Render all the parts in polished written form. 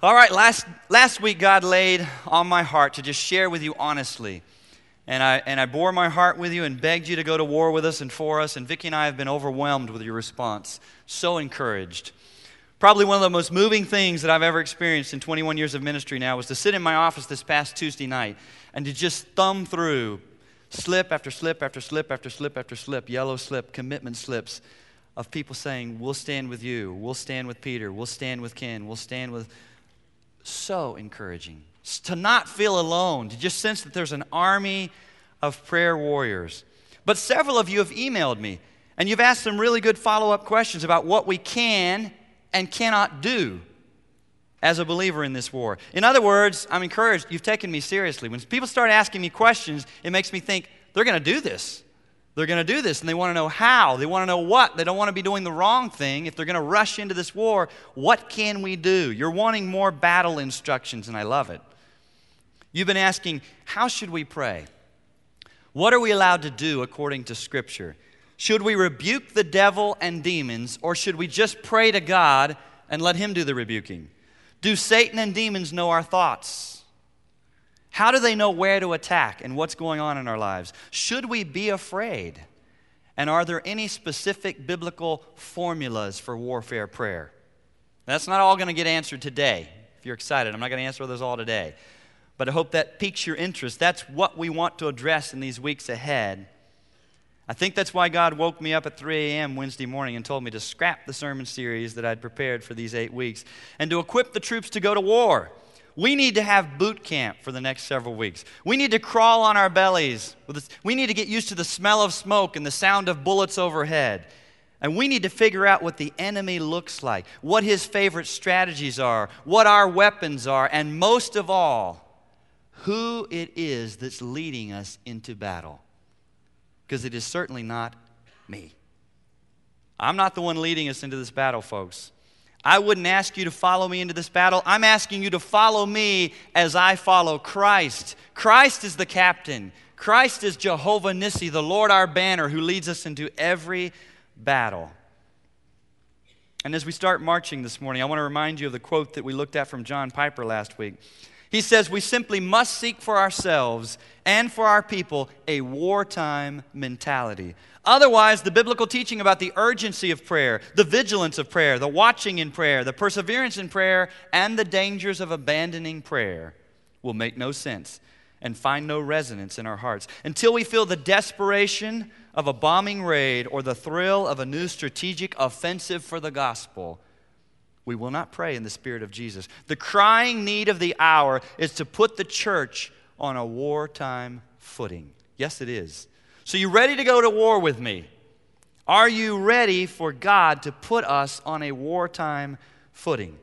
All right, last week God laid on my heart to just share with you honestly. And I bore my heart with you and begged you to go to war with us and for us. And Vicki and I have been overwhelmed with your response. So encouraged. Probably one of the most moving things that I've ever experienced in 21 years of ministry now was to sit in my office this past Tuesday night and to just thumb through slip after slip after slip after slip after slip, yellow slip, commitment slips of people saying, we'll stand with you, we'll stand with Peter, we'll stand with Ken, we'll stand with... So encouraging. To not feel alone, to just sense that there's an army of prayer warriors. But several of you have emailed me, and you've asked some really good follow-up questions about what we can and cannot do as a believer in this war. In other words, I'm encouraged. You've taken me seriously. When people start asking me questions, it makes me think they're going to do this. They're going to do this, and they want to know how. They want to know what. They don't want to be doing the wrong thing. If they're going to rush into this war, what can we do? You're wanting more battle instructions, and I love it. You've been asking, how should we pray? What are we allowed to do according to Scripture? Should we rebuke the devil and demons, or should we just pray to God and let Him do the rebuking? Do Satan and demons know our thoughts? How do they know where to attack and what's going on in our lives? Should we be afraid? And are there any specific biblical formulas for warfare prayer? That's not all going to get answered today. If you're excited, I'm not going to answer those all today. But I hope that piques your interest. That's what we want to address in these weeks ahead. I think that's why God woke me up at 3 a.m. Wednesday morning and told me to scrap the sermon series that I'd prepared for these 8 weeks and to equip the troops to go to war. We need to have boot camp for the next several weeks. We need to crawl on our bellies. We need to get used to the smell of smoke and the sound of bullets overhead. And we need to figure out what the enemy looks like, what his favorite strategies are, what our weapons are, and most of all, who it is that's leading us into battle. Because it is certainly not me. I'm not the one leading us into this battle, folks. I wouldn't ask you to follow me into this battle. I'm asking you to follow me as I follow Christ. Christ is the captain. Christ is Jehovah Nissi, the Lord our banner, who leads us into every battle. And as we start marching this morning, I want to remind you of the quote that we looked at from John Piper last week. He says, we simply must seek for ourselves and for our people a wartime mentality. Otherwise, the biblical teaching about the urgency of prayer, the vigilance of prayer, the watching in prayer, the perseverance in prayer, and the dangers of abandoning prayer will make no sense and find no resonance in our hearts until we feel the desperation of a bombing raid or the thrill of a new strategic offensive for the gospel. We will not pray in the Spirit of Jesus. The crying need of the hour is to put the church on a wartime footing. Yes, it is. So you ready to go to war with me? Are you ready for God to put us on a wartime footing?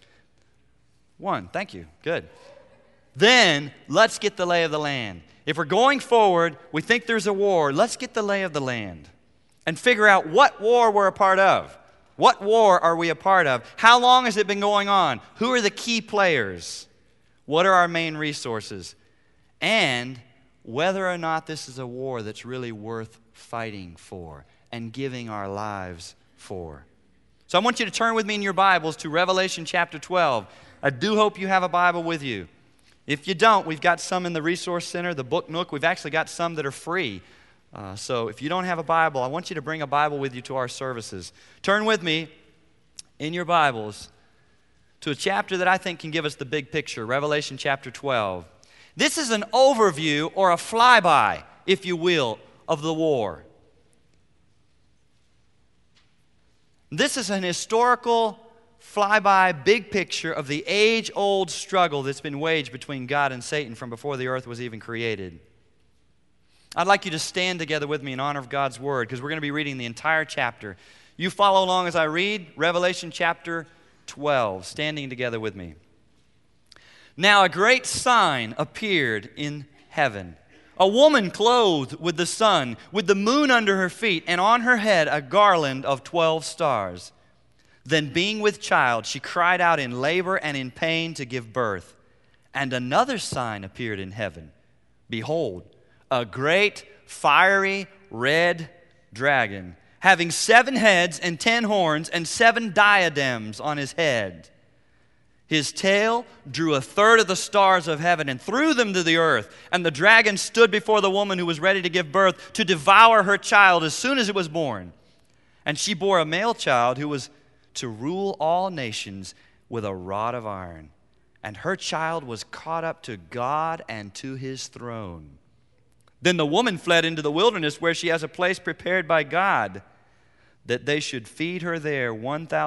One, thank you. Good. Then let's get the lay of the land. If we're going forward, we think there's a war, let's get the lay of the land and figure out what war we're a part of. What war are we a part of? How long has it been going on? Who are the key players? What are our main resources? And whether or not this is a war that's really worth fighting for and giving our lives for. So I want you to turn with me in your Bibles to Revelation chapter 12. I do hope you have a Bible with you. If you don't, we've got some in the Resource Center, the Book Nook. We've actually got some that are free. So if you don't have a Bible, I want you to bring a Bible with you to our services. Turn with me in your Bibles to a chapter that I think can give us the big picture, Revelation chapter 12. This is an overview or a flyby, if you will, of the war. This is an historical flyby, big picture of the age-old struggle that's been waged between God and Satan from before the earth was even created. I'd like you to stand together with me in honor of God's Word because we're going to be reading the entire chapter. You follow along as I read Revelation chapter 12, standing together with me. Now a great sign appeared in heaven. A woman clothed with the sun, with the moon under her feet, and on her head a garland of 12 stars. Then being with child, she cried out in labor and in pain to give birth. And another sign appeared in heaven. Behold, a great fiery red dragon, having 7 heads and 10 horns and 7 diadems on his head. His tail drew a third of the stars of heaven and threw them to the earth. And the dragon stood before the woman who was ready to give birth to devour her child as soon as it was born. And she bore a male child who was to rule all nations with a rod of iron. And her child was caught up to God and to his throne. Then the woman fled into the wilderness where she has a place prepared by God, that they should feed her there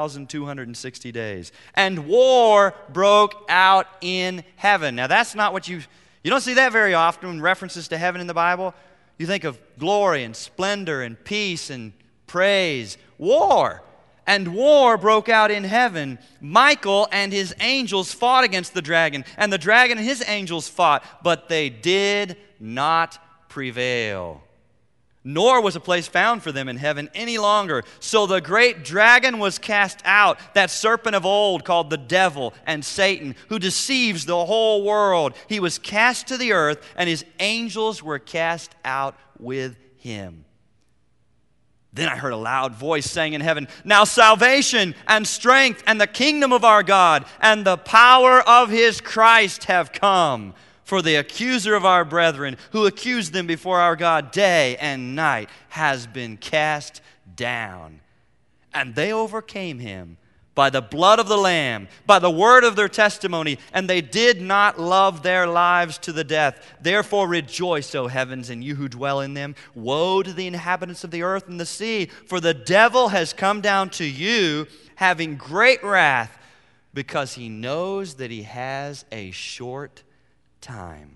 1,260 days. And war broke out in heaven. Now that's not what you don't see that very often in references to heaven in the Bible. You think of glory and splendor and peace and praise. War. And war broke out in heaven. Michael and his angels fought against the dragon, and the dragon and his angels fought, but they did not prevail. Nor was a place found for them in heaven any longer. So the great dragon was cast out, that serpent of old called the devil and Satan, who deceives the whole world. He was cast to the earth, and his angels were cast out with him. Then I heard a loud voice saying in heaven, "Now salvation and strength and the kingdom of our God and the power of his Christ have come. For the accuser of our brethren, who accused them before our God day and night, has been cast down. And they overcame him by the blood of the Lamb, by the word of their testimony, and they did not love their lives to the death. Therefore rejoice, O heavens, and you who dwell in them. Woe to the inhabitants of the earth and the sea, for the devil has come down to you, having great wrath, because he knows that he has a short time."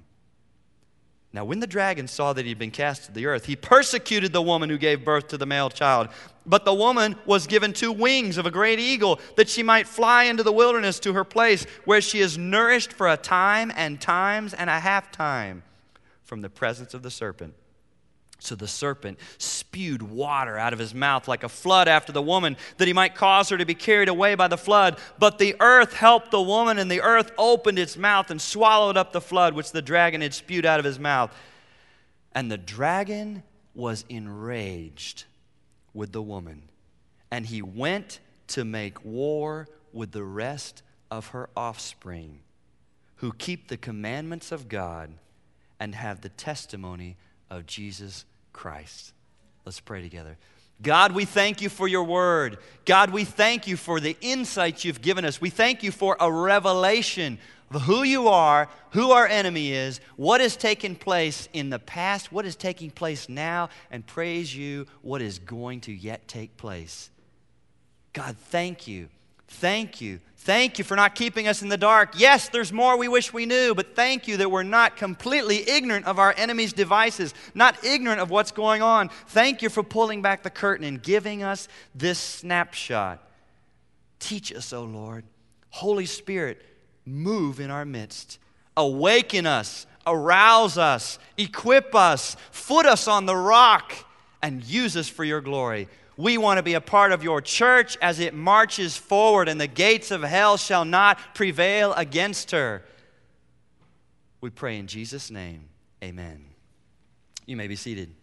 Now when the dragon saw that he had been cast to the earth, he persecuted the woman who gave birth to the male child. But the woman was given 2 wings of a great eagle, that she might fly into the wilderness to her place, where she is nourished for a time and times and a half time from the presence of the serpent. So the serpent spewed water out of his mouth like a flood after the woman, that he might cause her to be carried away by the flood. But the earth helped the woman, and the earth opened its mouth and swallowed up the flood which the dragon had spewed out of his mouth. And the dragon was enraged with the woman, and he went to make war with the rest of her offspring, who keep the commandments of God and have the testimony of Jesus Christ. Let's pray together. God, we thank you for your word. God, we thank you for the insights you've given us. We thank you for a revelation of who you are, who our enemy is, what has taken place in the past, what is taking place now, and praise you, what is going to yet take place. God, thank you. Thank you. Thank you for not keeping us in the dark. Yes, there's more we wish we knew, but thank you that we're not completely ignorant of our enemy's devices, not ignorant of what's going on. Thank you for pulling back the curtain and giving us this snapshot. Teach us, O Lord. Holy Spirit, move in our midst. Awaken us, arouse us, equip us, foot us on the rock, and use us for your glory. We want to be a part of your church as it marches forward, and the gates of hell shall not prevail against her. We pray in Jesus' name, amen. You may be seated.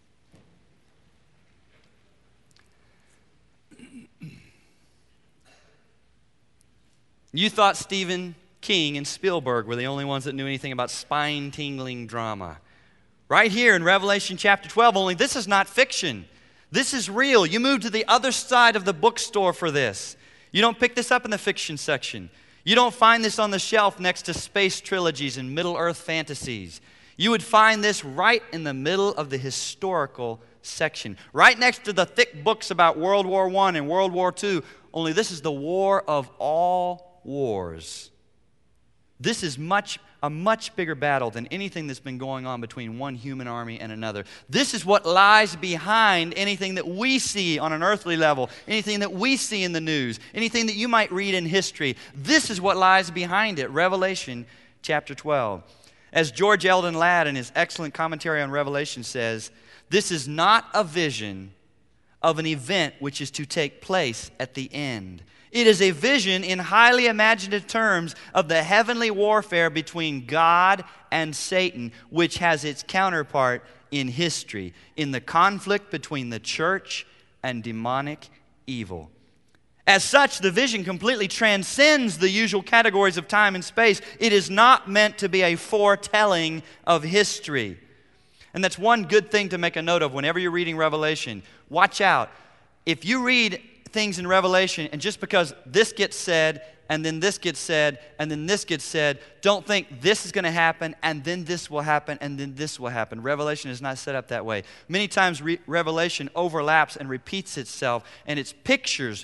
You thought Stephen King and Spielberg were the only ones that knew anything about spine-tingling drama. Right here in Revelation chapter 12, only this is not fiction. This is real. You move to the other side of the bookstore for this. You don't pick this up in the fiction section. You don't find this on the shelf next to space trilogies and Middle-earth fantasies. You would find this right in the middle of the historical section, right next to the thick books about World War I and World War II, only this is the war of all wars. This is a much bigger battle than anything that's been going on between one human army and another. This is what lies behind anything that we see on an earthly level, anything that we see in the news, anything that you might read in history. This is what lies behind it, Revelation chapter 12. As George Eldon Ladd in his excellent commentary on Revelation says, this is not a vision of an event which is to take place at the end. It is a vision in highly imaginative terms of the heavenly warfare between God and Satan, which has its counterpart in history, in the conflict between the church and demonic evil. As such, the vision completely transcends the usual categories of time and space. It is not meant to be a foretelling of history. And that's one good thing to make a note of whenever you're reading Revelation. Watch out. If you read things in Revelation, and just because this gets said, and then this gets said, and then this gets said, don't think this is going to happen, and then this will happen, and then this will happen. Revelation is not set up that way. Many times Revelation overlaps and repeats itself, and it's pictures.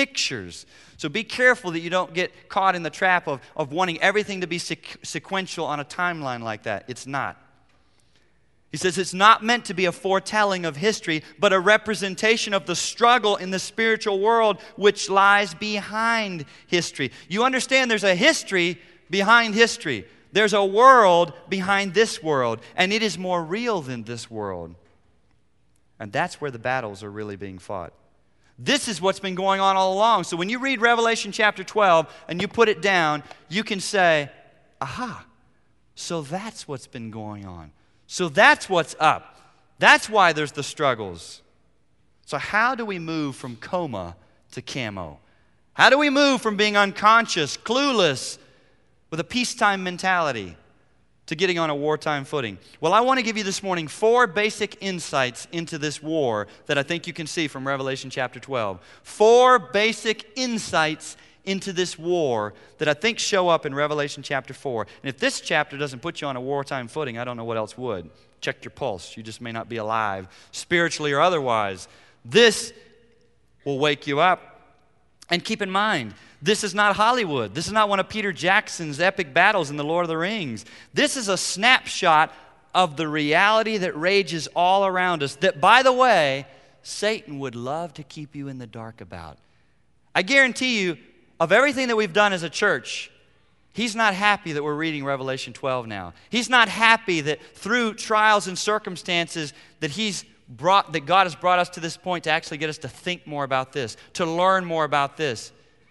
So be careful that you don't get caught in the trap of wanting everything to be sequential on a timeline like that. It's not. He says it's not meant to be a foretelling of history, but a representation of the struggle in the spiritual world which lies behind history. You understand there's a history behind history. There's a world behind this world, and it is more real than this world. And that's where the battles are really being fought. This is what's been going on all along. So when you read Revelation chapter 12 and you put it down, you can say, aha, so that's what's been going on. So that's what's up. That's why there's the struggles. So how do we move from coma to camo? How do we move from being unconscious, clueless, with a peacetime mentality to getting on a wartime footing? Well, I want to give you this morning 4 basic insights into this war that I think you can see from Revelation chapter 12. 4 basic insights into this war that I think show up in Revelation chapter 4. And if this chapter doesn't put you on a wartime footing, I don't know what else would. Check your pulse. You just may not be alive, spiritually or otherwise. This will wake you up. And keep in mind, this is not Hollywood. This is not one of Peter Jackson's epic battles in The Lord of the Rings. This is a snapshot of the reality that rages all around us that, by the way, Satan would love to keep you in the dark about. I guarantee you, of everything that we've done as a church, he's not happy that we're reading Revelation 12 now. He's not happy that through trials and circumstances that God has brought us to this point to actually get us to think more about this, to learn more about this.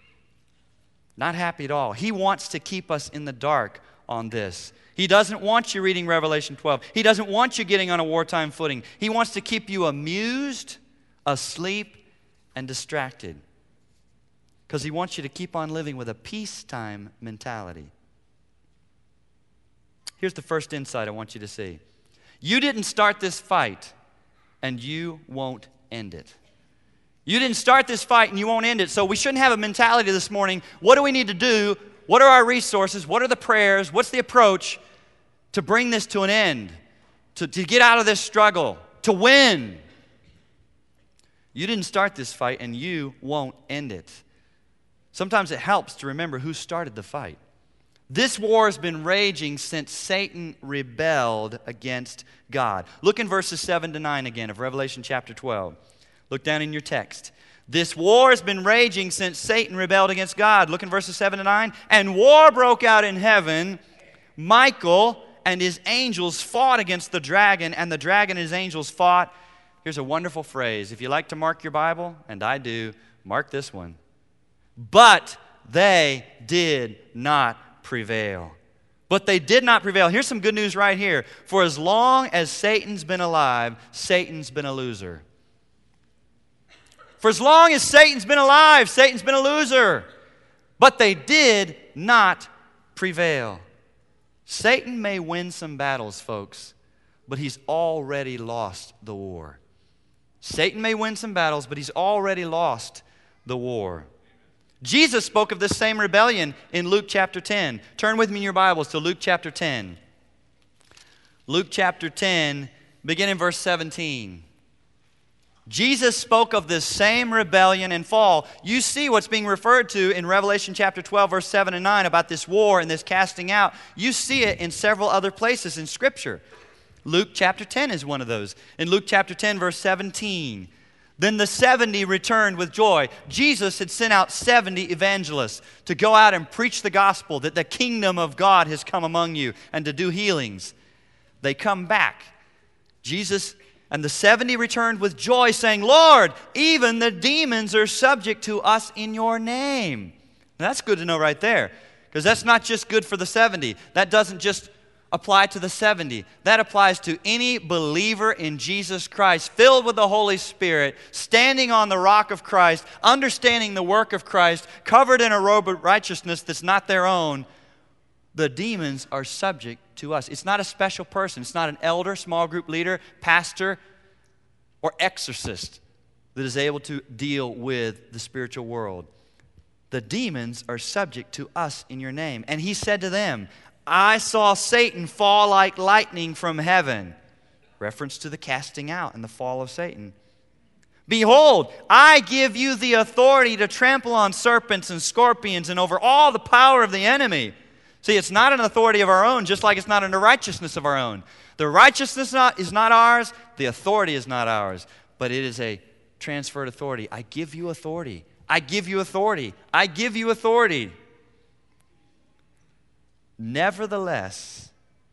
Not happy at all. He wants to keep us in the dark on this. He doesn't want you reading Revelation 12. He doesn't want you getting on a wartime footing. He wants to keep you amused, asleep, and distracted. Because he wants you to keep on living with a peacetime mentality. Here's the first insight I want you to see. You didn't start this fight, and you won't end it. You didn't start this fight, and you won't end it. So we shouldn't have a mentality this morning. What do we need to do? What are our resources? What are the prayers? What's the approach to bring this to an end? To get out of this struggle? To win? You didn't start this fight, and you won't end it. Sometimes it helps to remember who started the fight. This war has been raging since Satan rebelled against God. Look in verses 7 to 9 again of Revelation chapter 12. Look down in your text. This war has been raging since Satan rebelled against God. Look in verses 7 to 9. And war broke out in heaven. Michael and his angels fought against the dragon, and the dragon and his angels fought. Here's a wonderful phrase. If you like to mark your Bible, and I do, mark this one. But they did not prevail. But they did not prevail. Here's some good news right here. For as long as Satan's been alive, Satan's been a loser. For as long as Satan's been alive, Satan's been a loser. But they did not prevail. Satan may win some battles, folks, but he's already lost the war. Satan may win some battles, but he's already lost the war. Jesus spoke of this same rebellion in Luke chapter 10. Turn with me in your Bibles to Luke chapter 10. Luke chapter 10, begin in verse 17. Jesus spoke of this same rebellion and fall. You see what's being referred to in Revelation chapter 12, verse 7 and 9 about this war and this casting out. You see it in several other places in Scripture. Luke chapter 10 is one of those. In Luke chapter 10, verse 17, then the 70 returned with joy. Jesus had sent out 70 evangelists to go out and preach the gospel that the kingdom of God has come among you and to do healings. They come back. Jesus and the 70 returned with joy, saying, Lord, even the demons are subject to us in your name. Now, that's good to know right there, because that's not just good for the 70. That doesn't just apply to the 70. That applies to any believer in Jesus Christ, filled with the Holy Spirit, standing on the rock of Christ, understanding the work of Christ, covered in a robe of righteousness that's not their own. The demons are subject to us. It's not a special person. It's not an elder, small group leader, pastor, or exorcist that is able to deal with the spiritual world. The demons are subject to us in your name. And he said to them, I saw Satan fall like lightning from heaven. Reference to the casting out and the fall of Satan. Behold, I give you the authority to trample on serpents and scorpions and over all the power of the enemy. See, it's not an authority of our own, just like it's not a righteousness of our own. The righteousness is not ours. The authority is not ours. But it is a transferred authority. I give you authority. I give you authority. I give you authority. Nevertheless,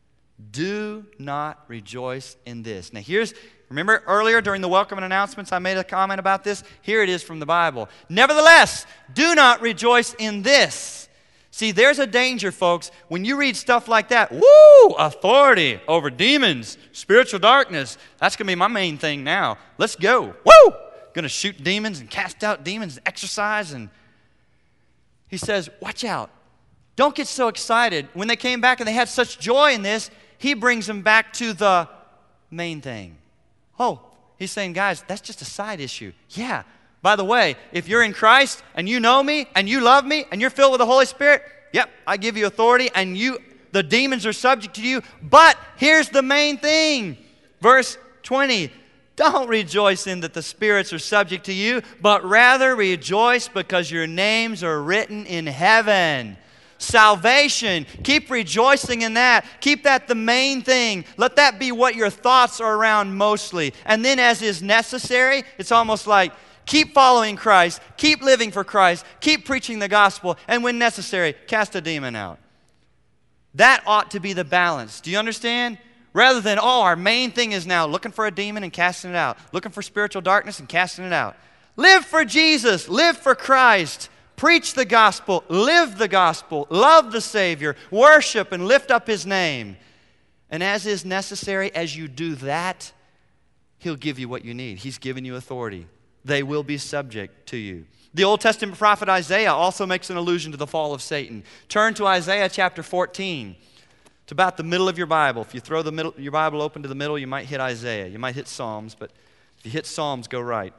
do not rejoice in this. Now remember earlier during the welcome and announcements I made a comment about this? Here it is from the Bible. Nevertheless, do not rejoice in this. See, there's a danger, folks, when you read stuff like that. Woo! Authority over demons, spiritual darkness. That's going to be my main thing now. Let's go. Woo! Going to shoot demons and cast out demons and exercise. And he says, watch out. Don't get so excited. When they came back and they had such joy in this, he brings them back to the main thing. Oh, he's saying, guys, that's just a side issue. Yeah. By the way, if you're in Christ and you know me and you love me and you're filled with the Holy Spirit, yep, I give you authority and the demons are subject to you. But here's the main thing. Verse 20. Don't rejoice in that the spirits are subject to you, but rather rejoice because your names are written in heaven. Salvation. Keep rejoicing in that. Keep that the main thing. Let that be what your thoughts are around mostly. And then as is necessary, it's almost like keep following Christ. Keep living for Christ. Keep preaching the gospel. And when necessary, cast a demon out. That ought to be the balance. Do you understand? Rather than, our main thing is now looking for a demon and casting it out. Looking for spiritual darkness and casting it out. Live for Jesus. Live for Christ. Preach the gospel, live the gospel, love the Savior, worship and lift up His name. And as is necessary, as you do that, He'll give you what you need. He's given you authority. They will be subject to you. The Old Testament prophet Isaiah also makes an allusion to the fall of Satan. Turn to Isaiah chapter 14. It's about the middle of your Bible. If you throw your Bible open to the middle, you might hit Isaiah. You might hit Psalms, but if you hit Psalms, go right.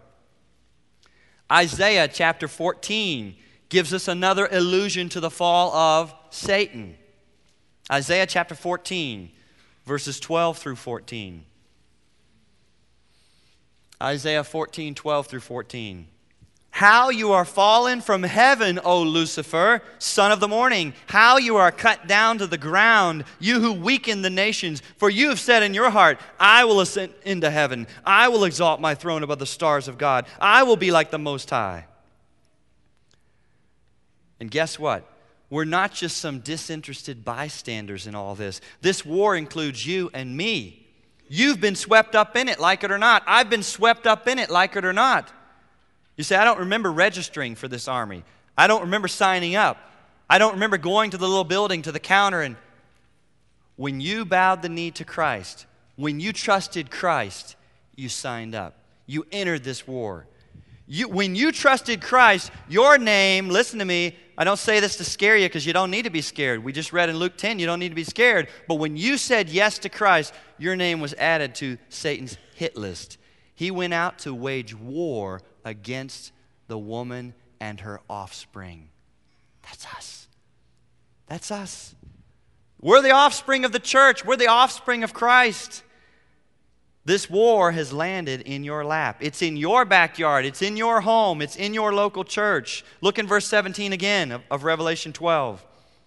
Isaiah chapter 14 gives us another allusion to the fall of Satan. Isaiah chapter 14, verses 12 through 14. Isaiah 14, 12 through 14. How you are fallen from heaven, O Lucifer, son of the morning. How you are cut down to the ground, you who weaken the nations. For you have said in your heart, I will ascend into heaven. I will exalt my throne above the stars of God. I will be like the Most High. And guess what? We're not just some disinterested bystanders in all this. This war includes you and me. You've been swept up in it, like it or not. I've been swept up in it, like it or not. You say, I don't remember registering for this army. I don't remember signing up. I don't remember going to the little building, to the counter. And when you bowed the knee to Christ, when you trusted Christ, you signed up. You entered this war. When you trusted Christ, your name, listen to me, I don't say this to scare you because you don't need to be scared. We just read in Luke 10, you don't need to be scared. But when you said yes to Christ, your name was added to Satan's hit list. He went out to wage war against the woman and her offspring. That's us. That's us. We're the offspring of the church. We're the offspring of Christ. This war has landed in your lap. It's in your backyard. It's in your home. It's in your local church. Look in verse 17 again of Revelation 12.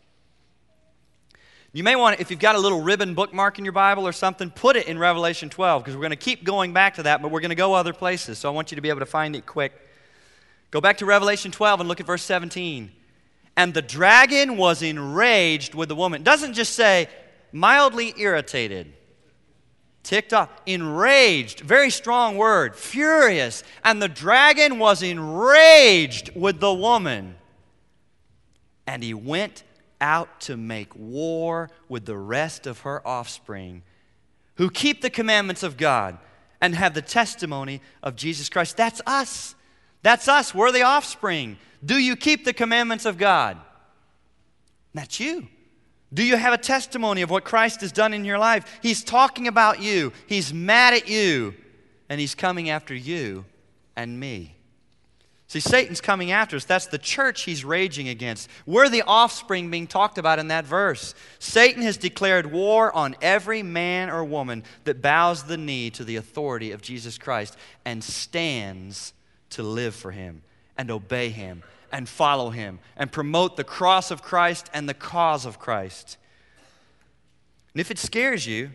You may want to, if you've got a little ribbon bookmark in your Bible or something, put it in Revelation 12 because we're going to keep going back to that, but we're going to go other places. So I want you to be able to find it quick. Go back to Revelation 12 and look at verse 17. And the dragon was enraged with the woman. It doesn't just say mildly irritated. Ticked off, enraged, very strong word, furious. And the dragon was enraged with the woman. And he went out to make war with the rest of her offspring who keep the commandments of God and have the testimony of Jesus Christ. That's us. That's us. We're the offspring. Do you keep the commandments of God? That's you. Do you have a testimony of what Christ has done in your life? He's talking about you. He's mad at you. And he's coming after you and me. See, Satan's coming after us. That's the church he's raging against. We're the offspring being talked about in that verse. Satan has declared war on every man or woman that bows the knee to the authority of Jesus Christ and stands to live for him and obey him and follow him and promote the cross of Christ and the cause of Christ. And if it scares you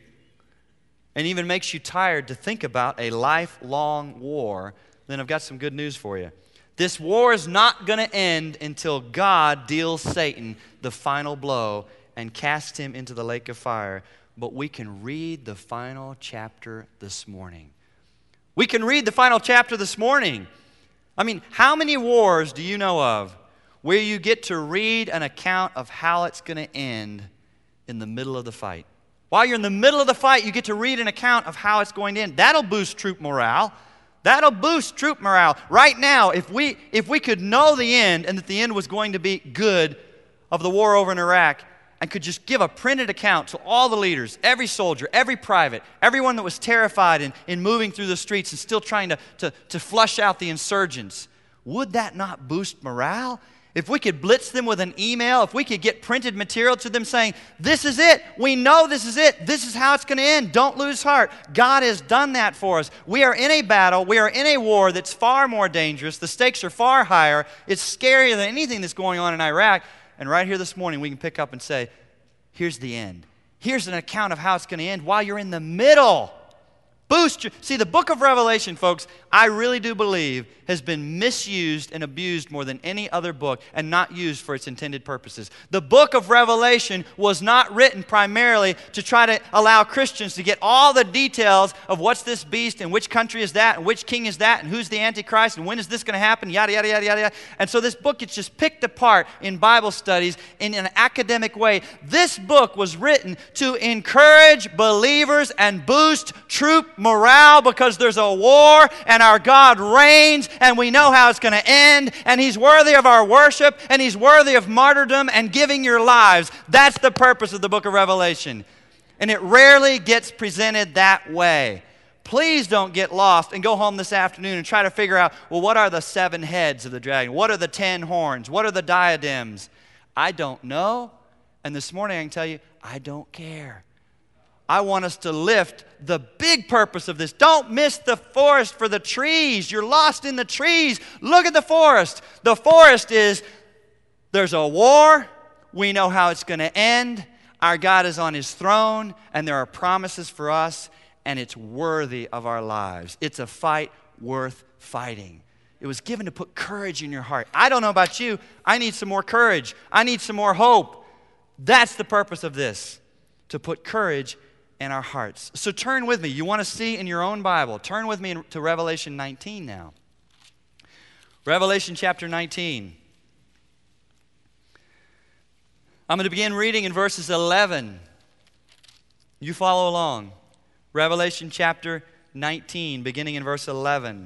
and even makes you tired to think about a lifelong war, then I've got some good news for you. This war is not going to end until God deals Satan the final blow and casts him into the lake of fire. But we can read the final chapter this morning. We can read the final chapter this morning. I mean, how many wars do you know of where you get to read an account of how it's going to end in the middle of the fight? While you're in the middle of the fight, you get to read an account of how it's going to end. That'll boost troop morale. That'll boost troop morale. Right now, if we could know the end and that the end was going to be good of the war over in Iraq and could just give a printed account to all the leaders, every soldier, every private, everyone that was terrified in moving through the streets and still trying to flush out the insurgents, would that not boost morale? If we could blitz them with an email, if we could get printed material to them saying, this is it, we know this is it, this is how it's going to end, don't lose heart. God has done that for us. We are in a battle, we are in a war that's far more dangerous, the stakes are far higher, it's scarier than anything that's going on in Iraq, and right here this morning we can pick up and say, here's the end. Here's an account of how it's going to end while you're in the middle. See, the book of Revelation, folks, I really do believe has been misused and abused more than any other book and not used for its intended purposes. The book of Revelation was not written primarily to try to allow Christians to get all the details of what's this beast and which country is that and which king is that and who's the Antichrist and when is this going to happen, yada, yada, yada, yada, yada. And so this book gets just picked apart in Bible studies in an academic way. This book was written to encourage believers and boost troop morale because there's a war and our God reigns and we know how it's going to end and He's worthy of our worship and He's worthy of martyrdom and giving your lives. That's the purpose of the book of Revelation. And it rarely gets presented that way. Please don't get lost and go home this afternoon and try to figure out, well, what are the 7 heads of the dragon? What are the 10 horns? What are the diadems? I don't know. And this morning I can tell you, I don't care. I want us to lift the big purpose of this. Don't miss the forest for the trees. You're lost in the trees. Look at the forest. The forest is, there's a war. We know how it's going to end. Our God is on His throne, and there are promises for us, and it's worthy of our lives. It's a fight worth fighting. It was given to put courage in your heart. I don't know about you. I need some more courage. I need some more hope. That's the purpose of this, to put courage in our hearts. So turn with me. You want to see in your own Bible. Turn with me to Revelation 19 now. Revelation chapter 19. I'm going to begin reading in verses 11. You follow along. Revelation chapter 19, beginning in verse 11.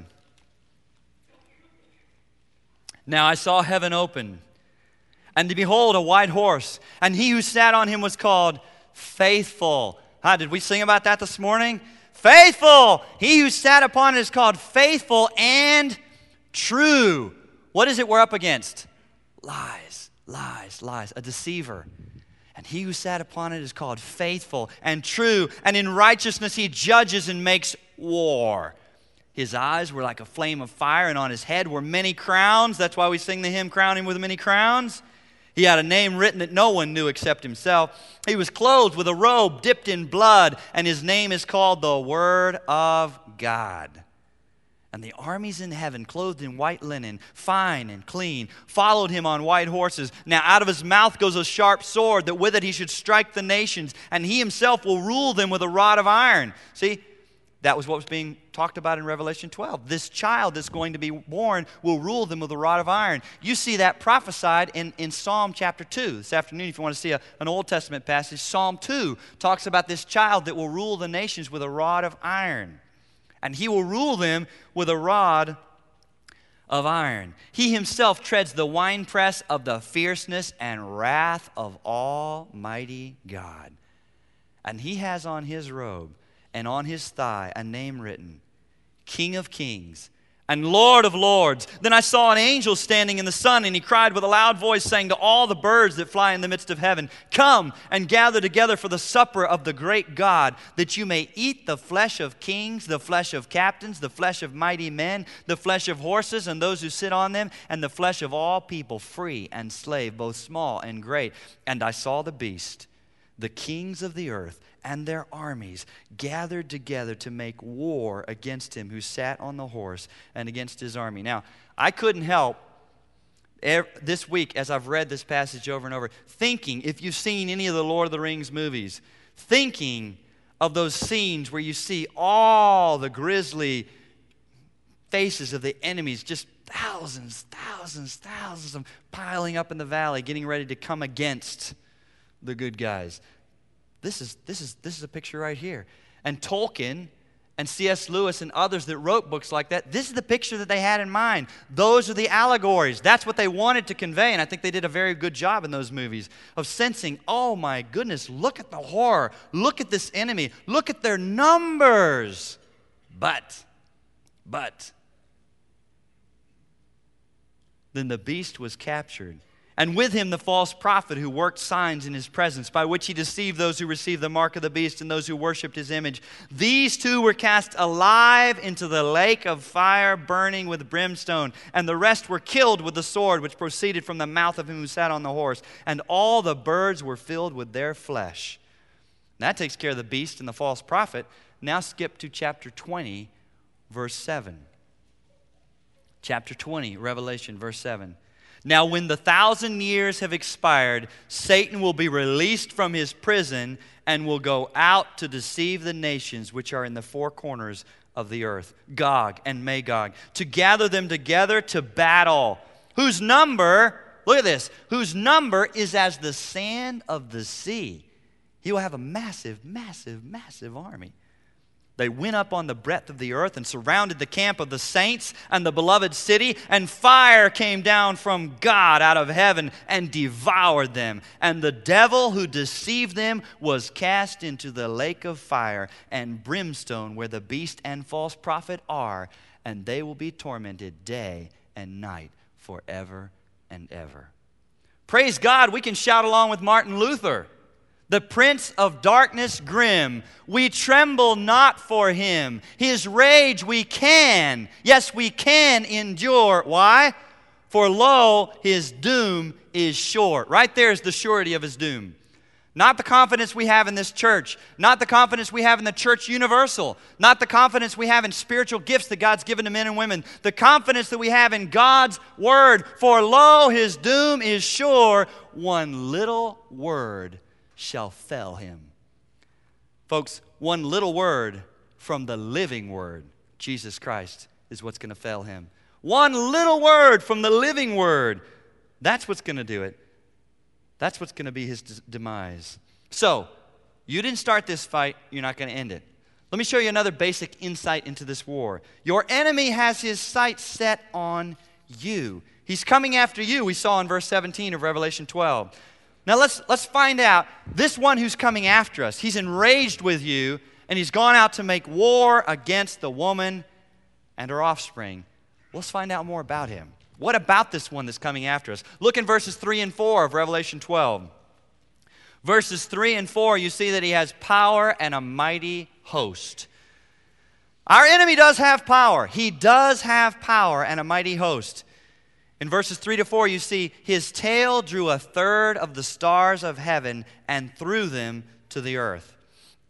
Now I saw heaven open, and behold, a white horse, and he who sat on him was called Faithful. Did we sing about that this morning? Faithful! He who sat upon it is called Faithful and True. What is it we're up against? Lies, lies, lies. A deceiver. And he who sat upon it is called Faithful and True. And in righteousness he judges and makes war. His eyes were like a flame of fire, and on his head were many crowns. That's why we sing the hymn, Crown Him with Many Crowns. He had a name written that no one knew except himself. He was clothed with a robe dipped in blood, and his name is called the Word of God. And the armies in heaven, clothed in white linen, fine and clean, followed him on white horses. Now out of his mouth goes a sharp sword, that with it he should strike the nations, and he himself will rule them with a rod of iron. See, That was what was being talked about in Revelation 12. This child that's going to be born will rule them with a rod of iron. You see that prophesied in Psalm chapter 2. This afternoon, if you want to see an Old Testament passage, Psalm 2 talks about this child that will rule the nations with a rod of iron. And he will rule them with a rod of iron. He himself treads the winepress of the fierceness and wrath of Almighty God. And he has on his robe and on his thigh a name written, King of Kings and Lord of Lords. Then I saw an angel standing in the sun, and he cried with a loud voice, saying to all the birds that fly in the midst of heaven, Come and gather together for the supper of the great God, that you may eat the flesh of kings, the flesh of captains, the flesh of mighty men, the flesh of horses and those who sit on them, and the flesh of all people, free and slave, both small and great. And I saw the beast, the kings of the earth, and their armies gathered together to make war against him who sat on the horse and against his army. Now, I couldn't help this week, as I've read this passage over and over, thinking, if you've seen any of the Lord of the Rings movies, thinking of those scenes where you see all the grisly faces of the enemies, just thousands of them piling up in the valley, getting ready to come against the good guys. This is a picture right here. And Tolkien and C.S. Lewis and others that wrote books like that, this is the picture that they had in mind. Those are the allegories. That's what they wanted to convey, and I think they did a very good job in those movies of sensing, oh my goodness, look at the horror. Look at this enemy. Look at their numbers. But, then the beast was captured, and with him the false prophet who worked signs in his presence, by which he deceived those who received the mark of the beast and those who worshipped his image. These two were cast alive into the lake of fire burning with brimstone, and the rest were killed with the sword which proceeded from the mouth of him who sat on the horse, and all the birds were filled with their flesh. That takes care of the beast and the false prophet. Now skip to chapter 20, verse 7. Chapter 20, Revelation, verse 7. Now, when the 1,000 years have expired, Satan will be released from his prison and will go out to deceive the nations which are in the four corners of the earth, Gog and Magog, to gather them together to battle, whose number, look at this, whose number is as the sand of the sea. He will have a massive army. They went up on the breadth of the earth and surrounded the camp of the saints and the beloved city, and fire came down from God out of heaven and devoured them. And the devil who deceived them was cast into the lake of fire and brimstone, where the beast and false prophet are, and they will be tormented day and night forever and ever. Praise God, we can shout along with Martin Luther. The prince of darkness grim, we tremble not for him. His rage we can, yes, we can endure. Why? For lo, his doom is sure. Right there is the surety of his doom. Not the confidence we have in this church. Not the confidence we have in the church universal. Not the confidence we have in spiritual gifts that God's given to men and women. The confidence that we have in God's word. For lo, his doom is sure. One little word shall fell him. Folks, one little word from the living word, Jesus Christ, is what's going to fell him. One little word from the living word. That's what's going to do it. That's what's going to be his demise. So, you didn't start this fight, you're not going to end it. Let me show you another basic insight into this war. Your enemy has his sights set on you. He's coming after you, we saw in verse 17 of Revelation 12. Now let's find out, this one who's coming after us, he's enraged with you, and he's gone out to make war against the woman and her offspring. Let's find out more about him. What about this one that's coming after us? Look in verses 3 and 4 of Revelation 12. Verses 3 and 4, you see that he has power and a mighty host. Our enemy does have power. He does have power and a mighty host. In verses 3 to 4, you see his tail drew a third of the stars of heaven and threw them to the earth.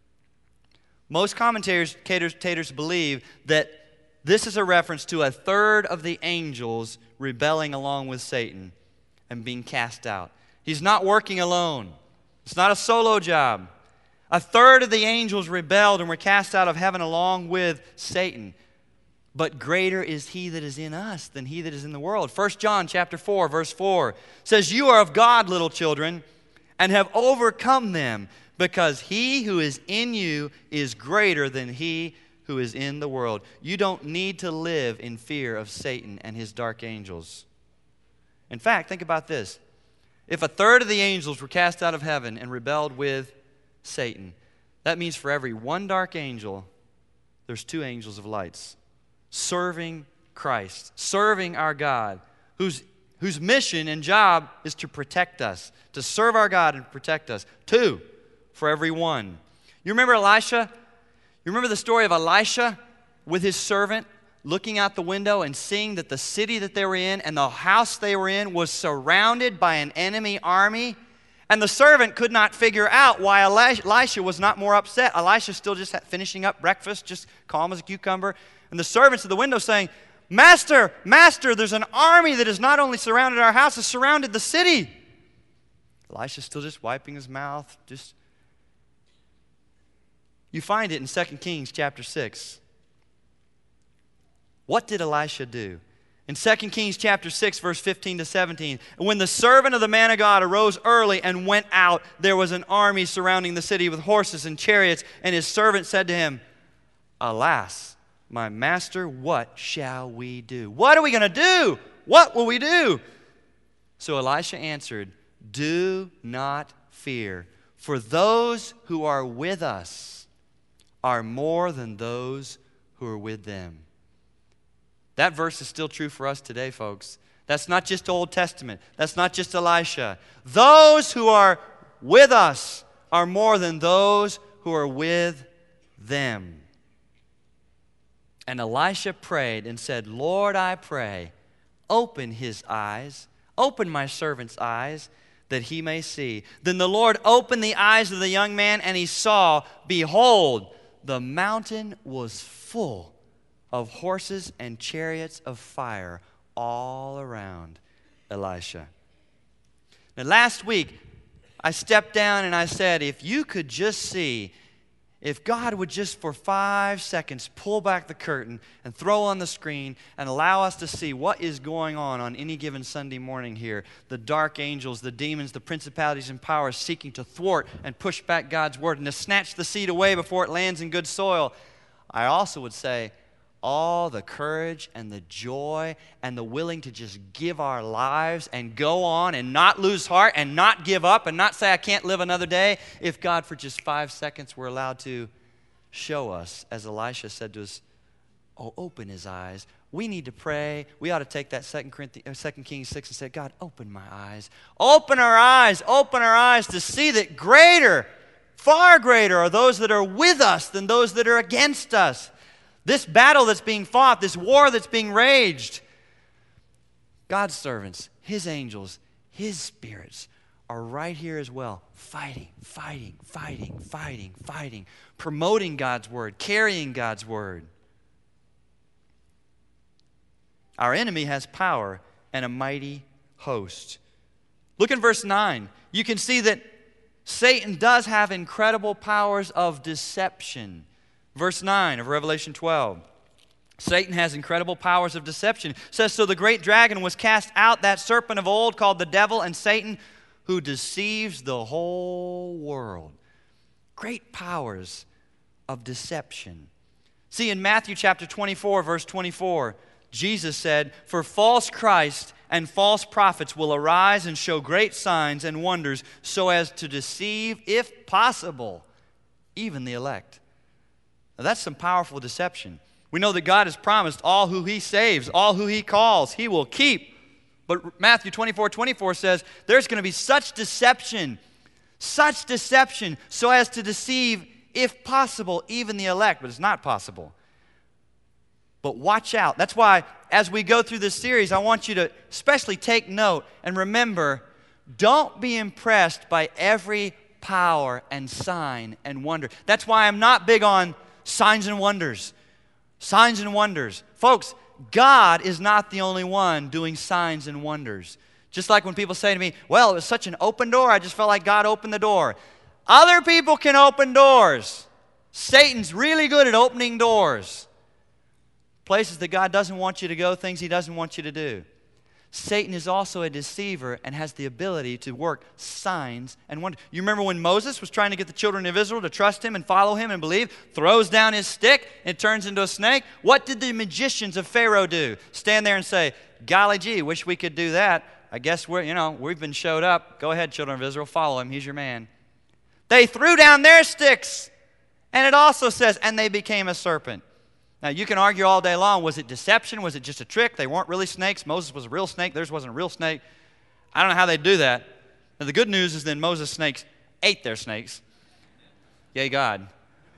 Most commentators believe that this is a reference to a third of the angels rebelling along with Satan and being cast out. He's not working alone. It's not a solo job. A third of the angels rebelled and were cast out of heaven along with Satan. But greater is he that is in us than he that is in the world. 1 John chapter 4, verse 4 says, "You are of God, little children, and have overcome them, because he who is in you is greater than he who is in the world." You don't need to live in fear of Satan and his dark angels. In fact, think about this. If a third of the angels were cast out of heaven and rebelled with Satan, that means for every one dark angel, there's 2 angels of lights serving Christ, serving our God, whose mission and job is to protect us, to serve our God and protect us. 2 for every one. You remember Elisha? You remember the story of Elisha with his servant looking out the window and seeing that the city that they were in and the house they were in was surrounded by an enemy army? And the servant could not figure out why Elisha was not more upset. Elisha's still just finishing up breakfast, just calm as a cucumber. And the servant's at the window saying, Master, Master, there's an army that has not only surrounded our house, has surrounded the city." Elisha's still just wiping his mouth. You find it in 2 Kings chapter 6. What did Elisha do? In 2 Kings chapter 6, verse 15 to 17, "And when the servant of the man of God arose early and went out, there was an army surrounding the city with horses and chariots, and his servant said to him, 'Alas, my master, what shall we do?'" What are we going to do? What will we do? So Elisha answered, "Do not fear, for those who are with us are more than those who are with them." That verse is still true for us today, folks. That's not just Old Testament. That's not just Elisha. Those who are with us are more than those who are with them. And Elisha prayed and said, "Lord, I pray, open his eyes, open my servant's eyes, that he may see." Then the Lord opened the eyes of the young man, and he saw, behold, the mountain was full of horses and chariots of fire all around Elisha. Now, last week, I stepped down and I said, if you could just see, if God would just for 5 seconds pull back the curtain and throw on the screen and allow us to see what is going on any given Sunday morning here, the dark angels, the demons, the principalities and powers seeking to thwart and push back God's word and to snatch the seed away before it lands in good soil, I also would say, all the courage and the joy and the willing to just give our lives and go on and not lose heart and not give up and not say I can't live another day, if God for just 5 seconds were allowed to show us, as Elisha said to us, open his eyes. We need to pray. We ought to take that 2 Kings 6 and say, God, open my eyes. Open our eyes to see that greater, far greater are those that are with us than those that are against us. This battle that's being fought, this war that's being waged, God's servants, his angels, his spirits are right here as well, fighting, promoting God's word, carrying God's word. Our enemy has power and a mighty host. Look in verse 9. You can see that Satan does have incredible powers of deception. Verse 9 of Revelation 12. Satan has incredible powers of deception. It says, "So the great dragon was cast out, that serpent of old called the devil and Satan, who deceives the whole world." Great powers of deception. See, in Matthew chapter 24, verse 24, Jesus said, "For false Christ and false prophets will arise and show great signs and wonders, so as to deceive, if possible, even the elect." Now, that's some powerful deception. We know that God has promised all who he saves, all who he calls, he will keep. But Matthew 24:24 says there's going to be such deception, so as to deceive, if possible, even the elect. But it's not possible. But watch out. That's why as we go through this series, I want you to especially take note and remember, don't be impressed by every power and sign and wonder. That's why I'm not big on signs and wonders. Signs and wonders. Folks, God is not the only one doing signs and wonders. Just like when people say to me, well, it was such an open door, I just felt like God opened the door. Other people can open doors. Satan's really good at opening doors. Places that God doesn't want you to go, things He doesn't want you to do. Satan is also a deceiver and has the ability to work signs and wonders. You remember when Moses was trying to get the children of Israel to trust him and follow him and believe, throws down his stick and it turns into a snake? What did the magicians of Pharaoh do? Stand there and say, golly gee, wish we could do that. I guess we've been showed up. Go ahead, children of Israel, follow him. He's your man. They threw down their sticks. And it also says, and they became a serpent. Now, you can argue all day long, was it deception? Was it just a trick? They weren't really snakes. Moses was a real snake. Theirs wasn't a real snake. I don't know how they do that. Now, the good news is then Moses' snakes ate their snakes. Yay, God.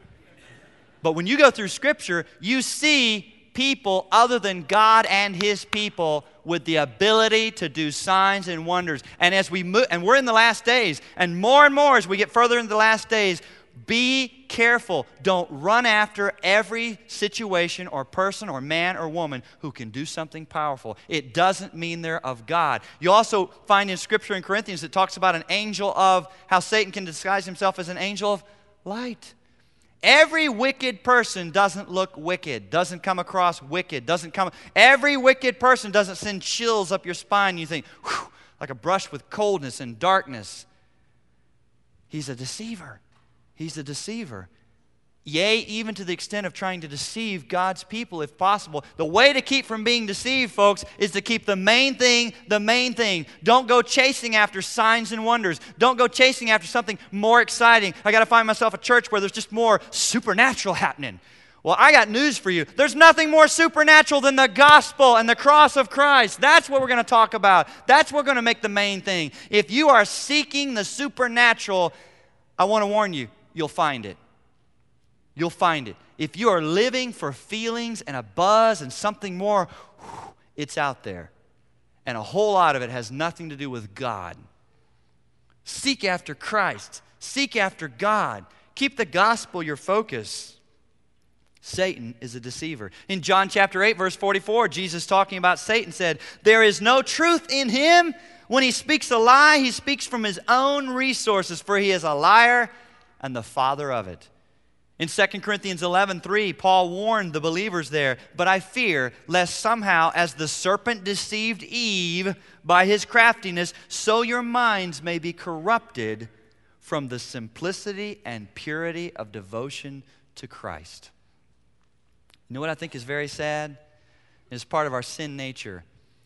But when you go through Scripture, you see people other than God and His people with the ability to do signs and wonders. And as we move, and we're in the last days, and more as we get further into the last days, be careful. Don't run after every situation or person or man or woman who can do something powerful. It doesn't mean they're of God. You also find in Scripture in Corinthians it talks about an angel of how Satan can disguise himself as an angel of light. Every wicked person doesn't look wicked, doesn't come across wicked, every wicked person doesn't send chills up your spine and you think, whew, like a brush with coldness and darkness. He's a deceiver. He's a deceiver. Yea, even to the extent of trying to deceive God's people if possible. The way to keep from being deceived, folks, is to keep the main thing the main thing. Don't go chasing after signs and wonders. Don't go chasing after something more exciting. I got to find myself a church where there's just more supernatural happening. Well, I got news for you. There's nothing more supernatural than the gospel and the cross of Christ. That's what we're going to talk about. That's what we're going to make the main thing. If you are seeking the supernatural, I want to warn you, you'll find it. You'll find it. If you are living for feelings and a buzz and something more, it's out there. And a whole lot of it has nothing to do with God. Seek after Christ. Seek after God. Keep the gospel your focus. Satan is a deceiver. In John chapter 8, verse 44, Jesus talking about Satan said, there is no truth in him. When he speaks a lie, he speaks from his own resources, for he is a liar and the father of it. In 2 Corinthians 11:3, Paul warned the believers there, but I fear lest somehow as the serpent deceived Eve by his craftiness, so your minds may be corrupted from the simplicity and purity of devotion to Christ. You know what I think is very sad? It's part of our sin nature.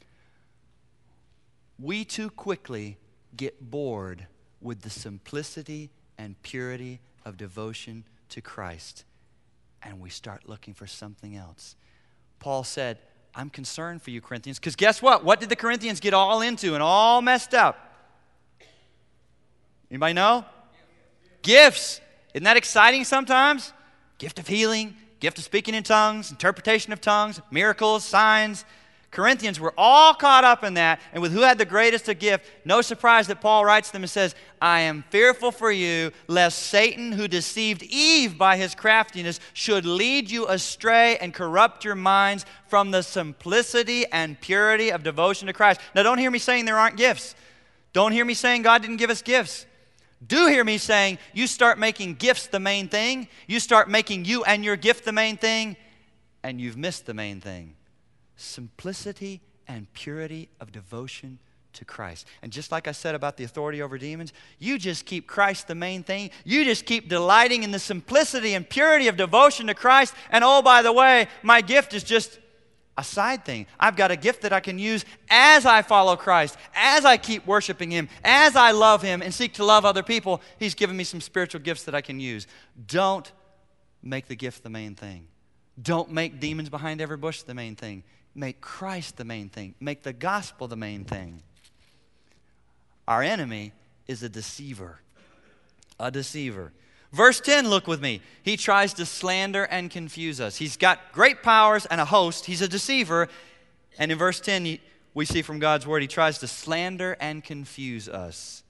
We too quickly get bored with the simplicity and purity of devotion to Christ, and we start looking for something else. Paul said, I'm concerned for you, Corinthians, because guess what? What did the Corinthians get all into and all messed up? Anybody know? Gifts. Isn't that exciting sometimes? Gift of healing, gift of speaking in tongues, interpretation of tongues, miracles, signs. Corinthians were all caught up in that, and with who had the greatest of gift, no surprise that Paul writes them and says, I am fearful for you, lest Satan, who deceived Eve by his craftiness, should lead you astray and corrupt your minds from the simplicity and purity of devotion to Christ. Now, don't hear me saying there aren't gifts. Don't hear me saying God didn't give us gifts. Do hear me saying you start making gifts the main thing, you start making you and your gift the main thing, and you've missed the main thing. Simplicity and purity of devotion to Christ. And just like I said about the authority over demons, you just keep Christ the main thing. You just keep delighting in the simplicity and purity of devotion to Christ. And oh, by the way, my gift is just a side thing. I've got a gift that I can use as I follow Christ, as I keep worshiping Him, as I love Him and seek to love other people. He's given me some spiritual gifts that I can use. Don't make the gift the main thing. Don't make demons behind every bush the main thing. Make Christ the main thing. Make the gospel the main thing. Our enemy is a deceiver. A deceiver. Verse 10, look with me. He tries to slander and confuse us. He's got great powers and a host. He's a deceiver. And in verse 10, we see from God's word, he tries to slander and confuse us.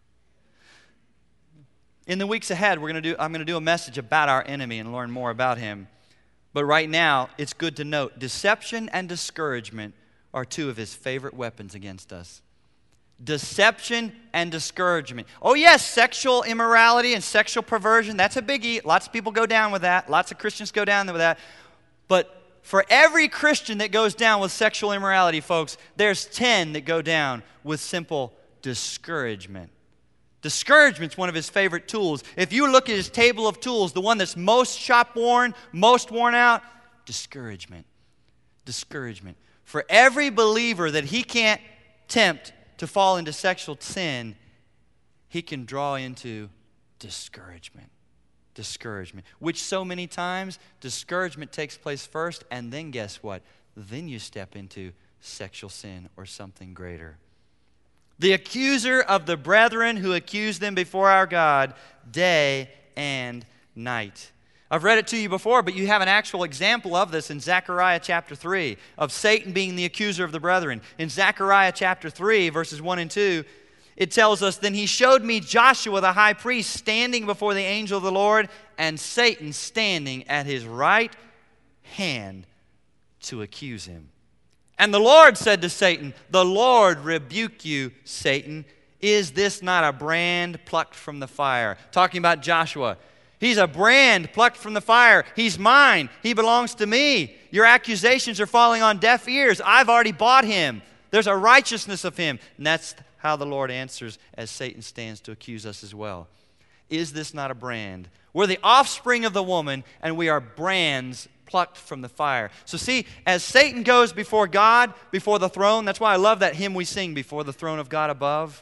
In the weeks ahead, I'm going to do a message about our enemy and learn more about him. But right now, it's good to note, deception and discouragement are two of his favorite weapons against us. Deception and discouragement. Oh yes, sexual immorality and sexual perversion, that's a biggie. Lots of people go down with that. Lots of Christians go down with that. But for every Christian that goes down with sexual immorality, folks, there's 10 that go down with simple discouragement. Discouragement's one of his favorite tools. If you look at his table of tools, the one that's most shop-worn, most worn out, discouragement. Discouragement. For every believer that he can't tempt to fall into sexual sin, he can draw into discouragement. Discouragement. Which so many times, discouragement takes place first, and then guess what? Then you step into sexual sin or something greater. The accuser of the brethren who accuse them before our God day and night. I've read it to you before, but you have an actual example of this in Zechariah chapter 3, of Satan being the accuser of the brethren. In Zechariah chapter 3, verses 1 and 2, it tells us, "Then he showed me Joshua the high priest standing before the angel of the Lord, and Satan standing at his right hand to accuse him. And the Lord said to Satan, 'The Lord rebuke you, Satan. Is this not a brand plucked from the fire?'" Talking about Joshua. He's a brand plucked from the fire. He's mine. He belongs to me. Your accusations are falling on deaf ears. I've already bought him. There's a righteousness of him. And that's how the Lord answers as Satan stands to accuse us as well. Is this not a brand? We're the offspring of the woman, and we are brands plucked from the fire. So see, as Satan goes before God, before the throne, that's why I love that hymn we sing, "Before the throne of God above,"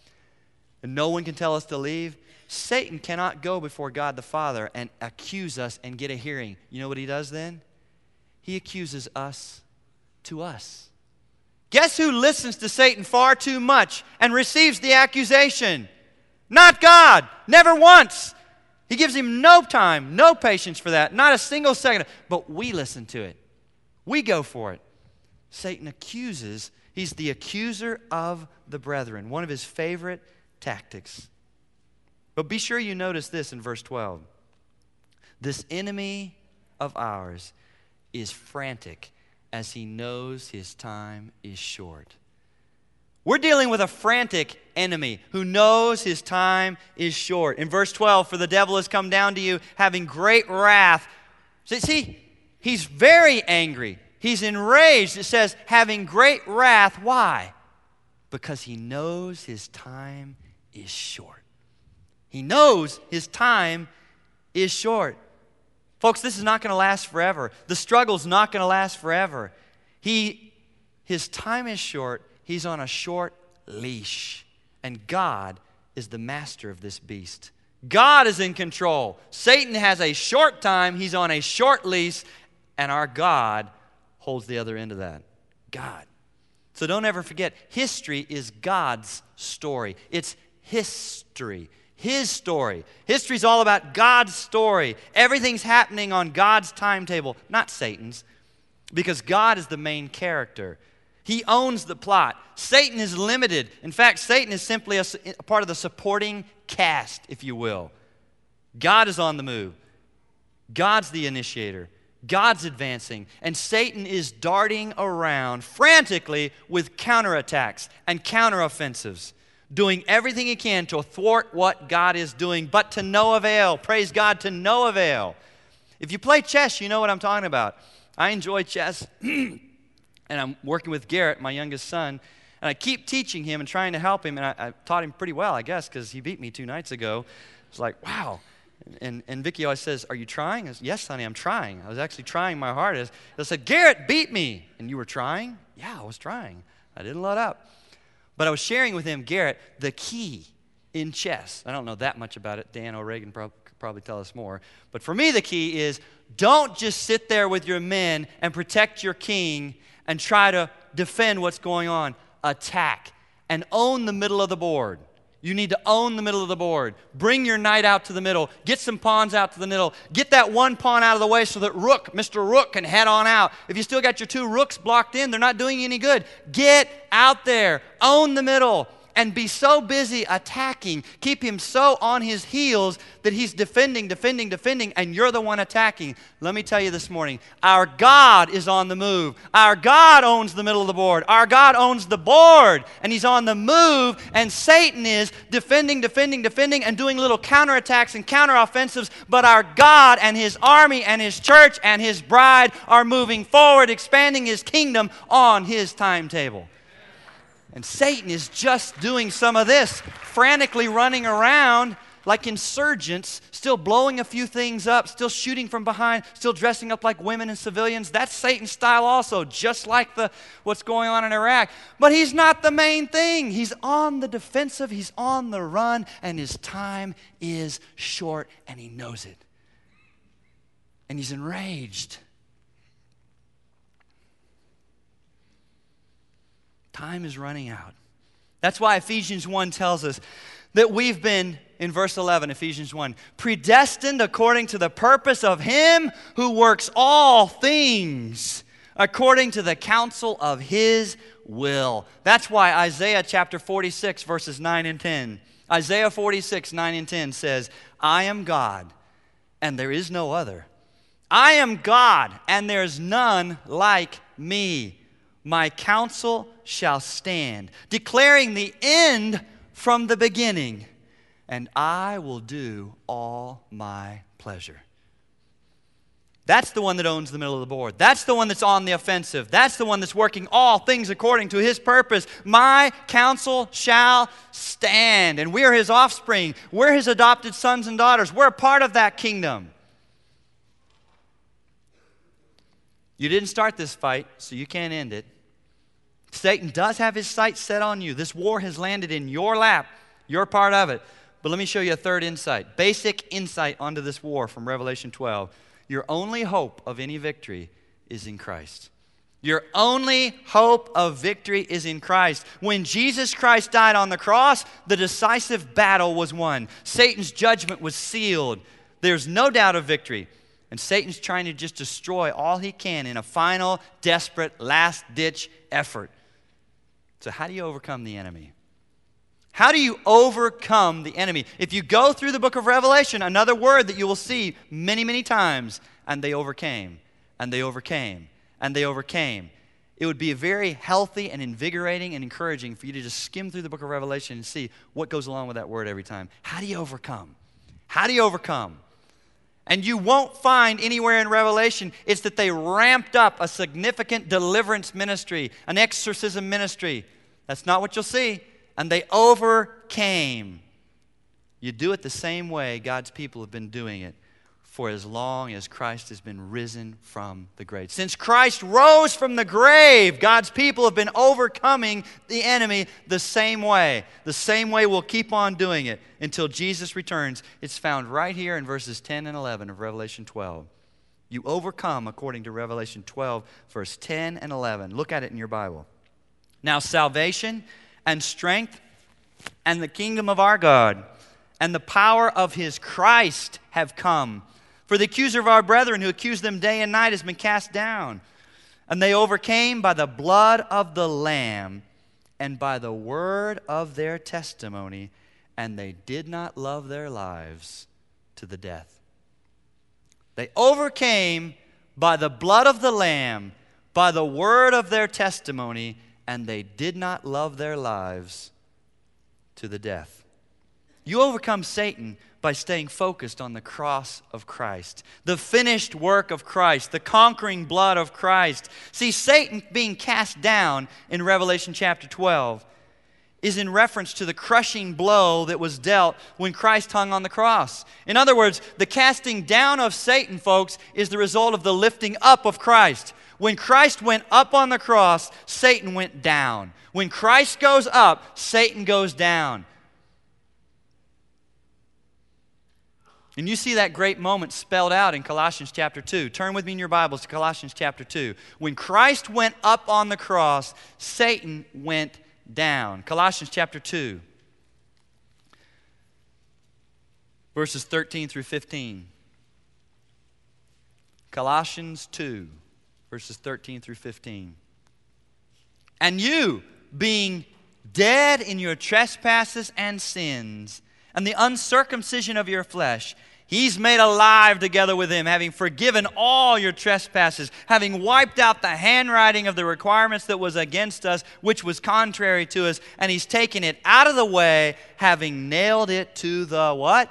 and no one can tell us to leave. Satan cannot go before God the Father and accuse us and get a hearing. You know what he does then? He accuses us to us. Guess who listens to Satan far too much and receives the accusation? Not God. Never once. He gives him no time, no patience for that, not a single second. But we listen to it. We go for it. Satan accuses. He's the accuser of the brethren, one of his favorite tactics. But be sure you notice this in verse 12. This enemy of ours is frantic as he knows his time is short. We're dealing with a frantic enemy who knows his time is short. In verse 12, "For the devil has come down to you, having great wrath." See, he's very angry. He's enraged. It says, having great wrath. Why? Because he knows his time is short. He knows his time is short. Folks, this is not going to last forever. The struggle's not going to last forever. His time is short. He's on a short leash. And God is the master of this beast. God is in control. Satan has a short time. He's on a short leash. And our God holds the other end of that. God. So don't ever forget, history is God's story. It's history. His story. History's all about God's story. Everything's happening on God's timetable, not Satan's, because God is the main character. He owns the plot. Satan is limited. In fact, Satan is simply a part of the supporting cast, if you will. God is on the move. God's the initiator. God's advancing. And Satan is darting around frantically with counterattacks and counteroffensives, doing everything he can to thwart what God is doing, but to no avail. Praise God, to no avail. If you play chess, you know what I'm talking about. I enjoy chess, and I'm working with Garrett, my youngest son, and I keep teaching him and trying to help him, and I taught him pretty well, I guess, because he beat me 2 nights ago. It's like, wow. And Vicky always says, "Are you trying?" I said, "Yes, honey, I'm trying." I was actually trying my hardest. I said, "Garrett beat me." "And you were trying?" "Yeah, I was trying. I didn't let up." But I was sharing with him, Garrett, the key in chess. I don't know that much about it. Dan O'Regan could probably tell us more. But for me, the key is don't just sit there with your men and protect your king and try to defend what's going on. Attack and own the middle of the board. You need to own the middle of the board. Bring your knight out to the middle. Get some pawns out to the middle. Get that one pawn out of the way so that Mr. Rook can head on out. If you still got your 2 rooks blocked in, they're not doing you any good. Get out there. Own the middle. and be so busy attacking, keep him so on his heels that he's defending, and you're the one attacking. Let me tell you this morning, our God is on the move. Our God owns the middle of the board. Our God owns the board, and he's on the move, and Satan is defending, and doing little counterattacks and counteroffensives, but our God and his army and his church and his bride are moving forward, expanding his kingdom on his timetable. And Satan is just doing some of this, frantically running around like insurgents, still blowing a few things up, still shooting from behind, still dressing up like women and civilians. That's Satan's style also, just like what's going on in Iraq. But he's not the main thing. He's on the defensive, he's on the run, and his time is short, and he knows it. And he's enraged. Time is running out. That's why Ephesians 1 tells us that we've been, in verse 11, Ephesians 1, predestined according to the purpose of him who works all things according to the counsel of his will. That's why Isaiah chapter 46, verses 9 and 10. Isaiah 46, 9 and 10 says, I am God, and there is no other. I am God, and there is none like me. My counsel shall stand, declaring the end from the beginning, and I will do all my pleasure. That's the one that owns the middle of the board. That's the one that's on the offensive. That's the one that's working all things according to his purpose. My counsel shall stand. And we are his offspring. We're his adopted sons and daughters. We're a part of that kingdom. You didn't start this fight, so you can't end it. Satan does have his sights set on you. This war has landed in your lap. You're part of it. But let me show you a third insight, basic insight onto this war from Revelation 12. Your only hope of any victory is in Christ. Your only hope of victory is in Christ. When Jesus Christ died on the cross, the decisive battle was won. Satan's judgment was sealed. There's no doubt of victory. And Satan's trying to just destroy all he can in a final, desperate, last-ditch effort. So how do you overcome the enemy? How do you overcome the enemy? If you go through the book of Revelation, another word that you will see many, many times, and they overcame, and they overcame, and they overcame. It would be very healthy and invigorating and encouraging for you to just skim through the book of Revelation and see what goes along with that word every time. How do you overcome? How do you overcome? And you won't find anywhere in Revelation it's that they ramped up a significant deliverance ministry, an exorcism ministry. That's not what you'll see. And they overcame. You do it the same way God's people have been doing it for as long as Christ has been risen from the grave. Since Christ rose from the grave, God's people have been overcoming the enemy the same way. The same way we'll keep on doing it until Jesus returns. It's found right here in verses 10 and 11 of Revelation 12. You overcome according to Revelation 12, verse 10 and 11. Look at it in your Bible. Now salvation and strength and the kingdom of our God and the power of his Christ have come. For the accuser of our brethren who accused them day and night has been cast down. And they overcame by the blood of the Lamb and by the word of their testimony, and they did not love their lives to the death. They overcame by the blood of the Lamb, by the word of their testimony, and they did not love their lives to the death. You overcome Satan by staying focused on the cross of Christ, the finished work of Christ, the conquering blood of Christ. See, Satan being cast down in Revelation chapter 12 is in reference to the crushing blow that was dealt when Christ hung on the cross. In other words, the casting down of Satan, folks, is the result of the lifting up of Christ. When Christ went up on the cross, Satan went down. When Christ goes up, Satan goes down. And you see that great moment spelled out in Colossians chapter 2. Turn with me in your Bibles to Colossians chapter 2. When Christ went up on the cross, Satan went down. Colossians chapter 2, verses 13 through 15. Colossians 2, verses 13 through 15. And you, being dead in your trespasses and sins, and the uncircumcision of your flesh, He's made alive together with Him, having forgiven all your trespasses, having wiped out the handwriting of the requirements that was against us, which was contrary to us, and He's taken it out of the way, having nailed it to the what?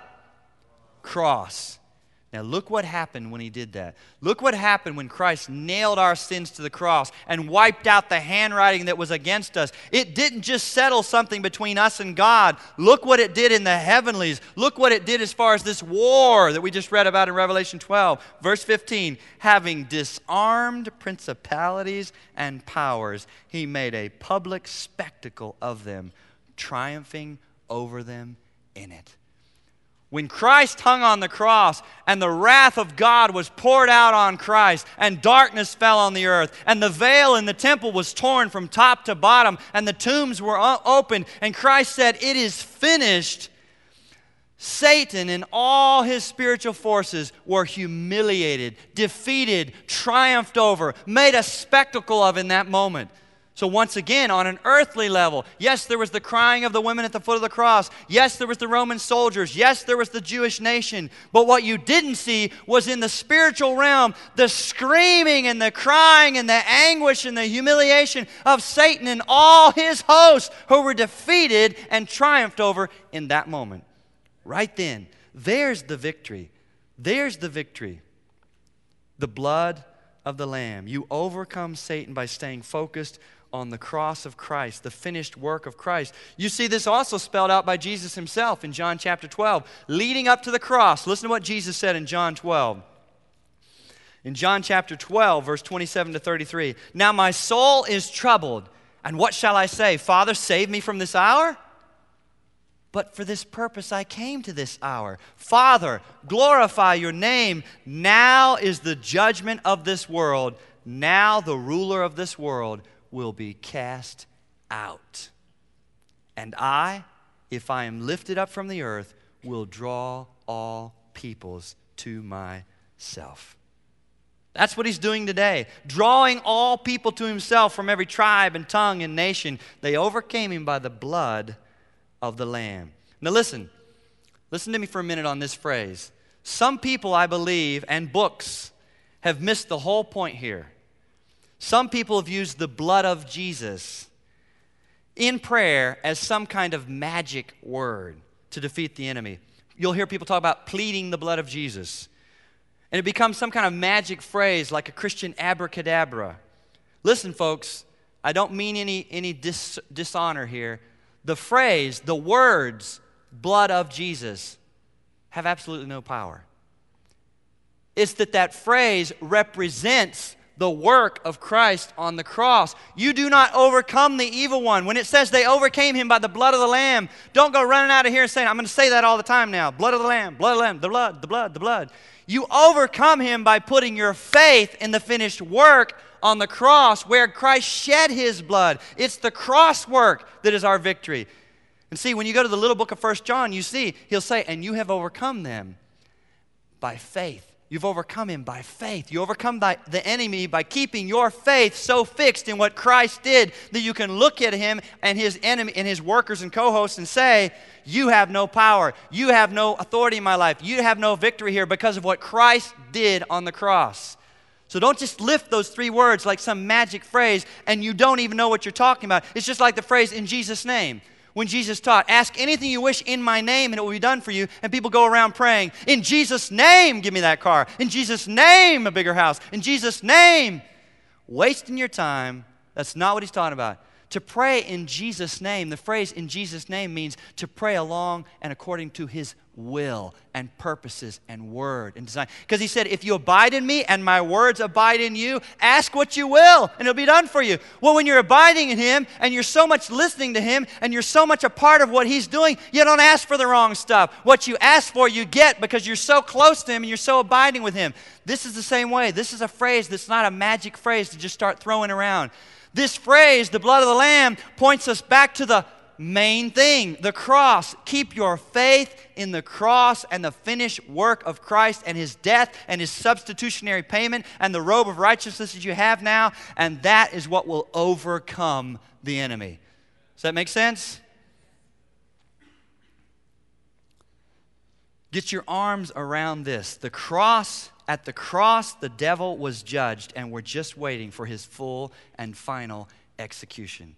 Cross. Now look what happened when He did that. Look what happened when Christ nailed our sins to the cross and wiped out the handwriting that was against us. It didn't just settle something between us and God. Look what it did in the heavenlies. Look what it did as far as this war that we just read about in Revelation 12. Verse 15, having disarmed principalities and powers, He made a public spectacle of them, triumphing over them in it. When Christ hung on the cross and the wrath of God was poured out on Christ and darkness fell on the earth and the veil in the temple was torn from top to bottom and the tombs were opened and Christ said, "It is finished," Satan and all his spiritual forces were humiliated, defeated, triumphed over, made a spectacle of in that moment. So once again, on an earthly level, yes, there was the crying of the women at the foot of the cross. Yes, there was the Roman soldiers. Yes, there was the Jewish nation. But what you didn't see was in the spiritual realm, the screaming and the crying and the anguish and the humiliation of Satan and all his hosts who were defeated and triumphed over in that moment. Right then, there's the victory. There's the victory. The blood of the Lamb. You overcome Satan by staying focused on the cross of Christ, the finished work of Christ. You see this also spelled out by Jesus Himself in John chapter 12. Leading up to the cross, listen to what Jesus said in John 12. In John chapter 12, verse 27 to 33. Now my soul is troubled, and what shall I say? Father, save me from this hour? But for this purpose I came to this hour. Father, glorify your name. Now is the judgment of this world. Now the ruler of this world will be cast out. And I, if I am lifted up from the earth, will draw all peoples to myself. That's what He's doing today, drawing all people to Himself from every tribe and tongue and nation. They overcame Him by the blood of the Lamb. Now listen to me for a minute on this phrase. Some people, I believe, and books have missed the whole point here. Some people have used the blood of Jesus in prayer as some kind of magic word to defeat the enemy. You'll hear people talk about pleading the blood of Jesus. And it becomes some kind of magic phrase like a Christian abracadabra. Listen, folks, I don't mean any dishonor here. The phrase, the words, blood of Jesus, have absolutely no power. It's that phrase represents the work of Christ on the cross. You do not overcome the evil one. When it says they overcame Him by the blood of the Lamb, don't go running out of here and saying, I'm going to say that all the time now. Blood of the Lamb, blood of the Lamb, the blood, the blood, the blood. You overcome Him by putting your faith in the finished work on the cross where Christ shed His blood. It's the cross work that is our victory. And see, when you go to the little book of 1 John, you see, He'll say, and you have overcome them by faith. You've overcome him by faith. You overcome the enemy by keeping your faith so fixed in what Christ did that you can look at him and his enemy and his workers and co-hosts and say, you have no power. You have no authority in my life. You have no victory here because of what Christ did on the cross. So don't just lift those three words like some magic phrase and you don't even know what you're talking about. It's just like the phrase, in Jesus' name. When Jesus taught, ask anything you wish in my name and it will be done for you. And people go around praying, in Jesus' name, give me that car. In Jesus' name, a bigger house. In Jesus' name. Wasting your time. That's not what he's talking about. To pray in Jesus' name, the phrase in Jesus' name means to pray along and according to his will and purposes and word and design. Because he said, if you abide in me and my words abide in you, ask what you will and it'll be done for you. Well, when you're abiding in him and you're so much listening to him and you're so much a part of what he's doing, you don't ask for the wrong stuff. What you ask for, you get because you're so close to him and you're so abiding with him. This is the same way. This is a phrase that's not a magic phrase to just start throwing around. This phrase, the blood of the Lamb, points us back to the main thing, the cross. Keep your faith in the cross and the finished work of Christ and his death and his substitutionary payment and the robe of righteousness that you have now, and that is what will overcome the enemy. Does that make sense? Get your arms around this. At the cross, the devil was judged, and we're just waiting for his full and final execution.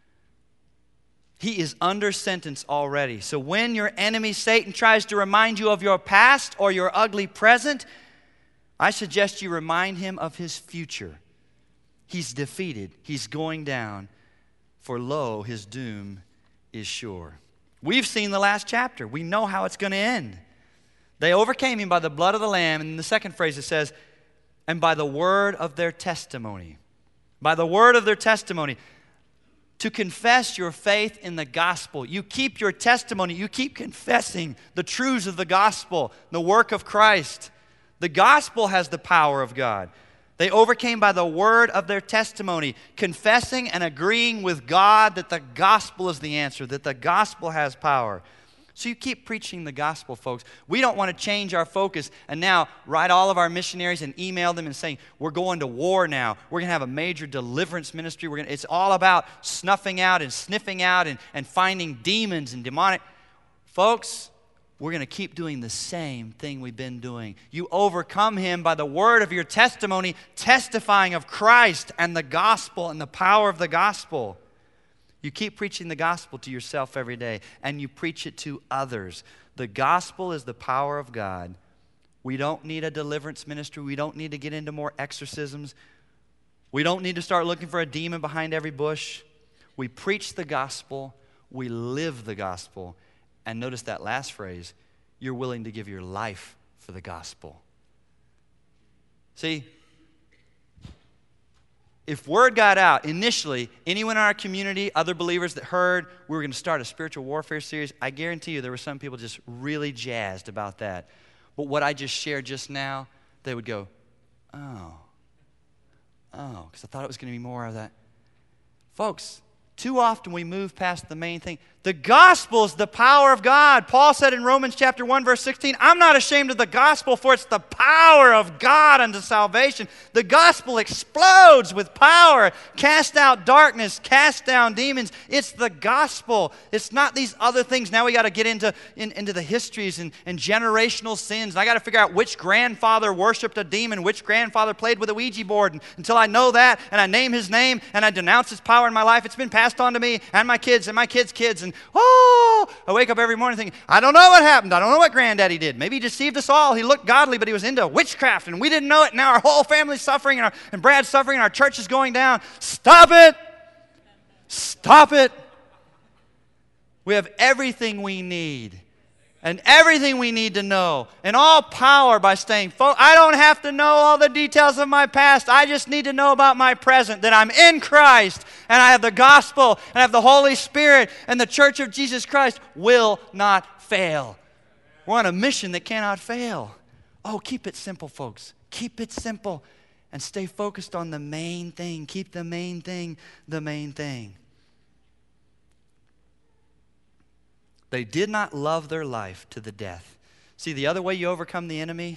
He is under sentence already. So when your enemy Satan tries to remind you of your past or your ugly present, I suggest you remind him of his future. He's defeated. He's going down. For lo, his doom is sure. We've seen the last chapter. We know how it's going to end. They overcame him by the blood of the Lamb. And in the second phrase it says, and by the word of their testimony. By the word of their testimony. To confess your faith in the gospel. You keep your testimony. You keep confessing the truths of the gospel, the work of Christ. The gospel has the power of God. They overcame by the word of their testimony, confessing and agreeing with God that the gospel is the answer, that the gospel has power. So you keep preaching the gospel, folks. We don't want to change our focus and now write all of our missionaries and email them and saying, we're going to war now. We're going to have a major deliverance ministry. It's all about snuffing out and sniffing out and finding demons and demonic. Folks, we're going to keep doing the same thing we've been doing. You overcome him by the word of your testimony, testifying of Christ and the gospel and the power of the gospel. You keep preaching the gospel to yourself every day, and you preach it to others. The gospel is the power of God. We don't need a deliverance ministry. We don't need to get into more exorcisms. We don't need to start looking for a demon behind every bush. We preach the gospel. We live the gospel. And notice that last phrase, you're willing to give your life for the gospel. See, if word got out, initially, anyone in our community, other believers that heard we were going to start a spiritual warfare series, I guarantee you there were some people just really jazzed about that. But what I just shared just now, they would go, oh, because I thought it was going to be more of that. Folks, too often we move past the main thing. The gospel is the power of God. Paul said in Romans chapter 1, verse 16, I'm not ashamed of the gospel, for it's the power of God unto salvation. The gospel explodes with power. Cast out darkness, cast down demons. It's the gospel. It's not these other things. Now we got to get into the histories and generational sins. And I got to figure out which grandfather worshiped a demon, which grandfather played with a Ouija board. And until I know that and I name his name and I denounce his power in my life, it's been passed on to me and my kids and my kids' kids. And I wake up every morning thinking, I don't know what happened. I don't know what granddaddy did. Maybe he deceived us all. He looked godly, but he was into witchcraft, and we didn't know it. Now our whole family's suffering, and Brad's suffering, and our church is going down. Stop it. Stop it. We have everything we need. And everything we need to know. And all power by staying focused. I don't have to know all the details of my past. I just need to know about my present. That I'm in Christ. And I have the gospel. And I have the Holy Spirit. And the church of Jesus Christ will not fail. We're on a mission that cannot fail. Oh, keep it simple, folks. Keep it simple. And stay focused on the main thing. Keep the main thing the main thing. They did not love their life to the death. See, the other way you overcome the enemy,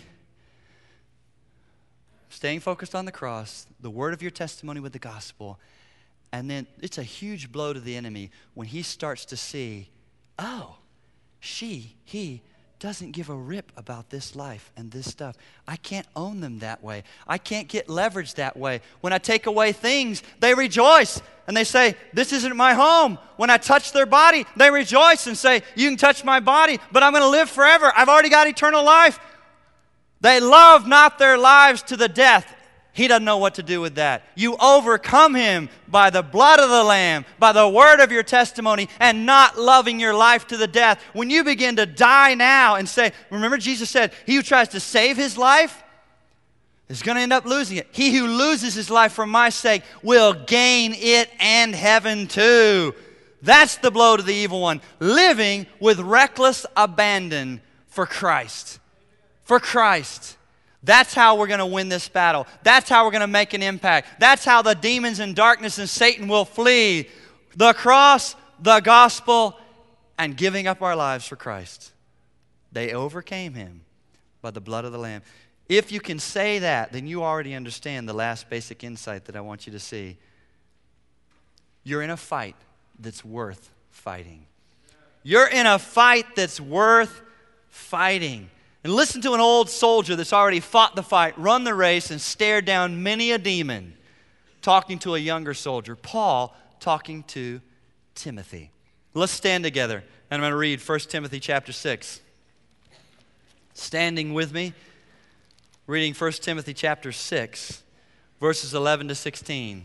staying focused on the cross, the word of your testimony with the gospel, and then it's a huge blow to the enemy when he starts to see, oh, he doesn't give a rip about this life and this stuff. I can't own them that way. I can't get leverage that way. When I take away things, they rejoice. And they say, this isn't my home. When I touch their body, they rejoice and say, you can touch my body, but I'm going to live forever. I've already got eternal life. They love not their lives to the death. He doesn't know what to do with that. You overcome him by the blood of the Lamb, by the word of your testimony, and not loving your life to the death. When you begin to die now and say, remember Jesus said, he who tries to save his life is going to end up losing it. He who loses his life for my sake will gain it and heaven too. That's the blow to the evil one. Living with reckless abandon for Christ. For Christ. That's how we're going to win this battle. That's how we're going to make an impact. That's how the demons and darkness and Satan will flee. The cross, the gospel, and giving up our lives for Christ. They overcame him by the blood of the Lamb. If you can say that, then you already understand the last basic insight that I want you to see. You're in a fight. that's worth fighting. You're in a fight that's worth fighting. And listen to an old soldier that's already fought the fight, run the race, and stared down many a demon, talking to a younger soldier. Paul talking to Timothy. Let's stand together, and I'm going to read 1 Timothy chapter 6. Standing with me, reading 1 Timothy chapter 6, verses 11 to 16.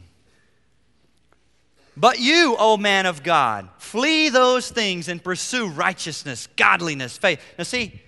But you, O man of God, flee those things and pursue righteousness, godliness, faith. Now see,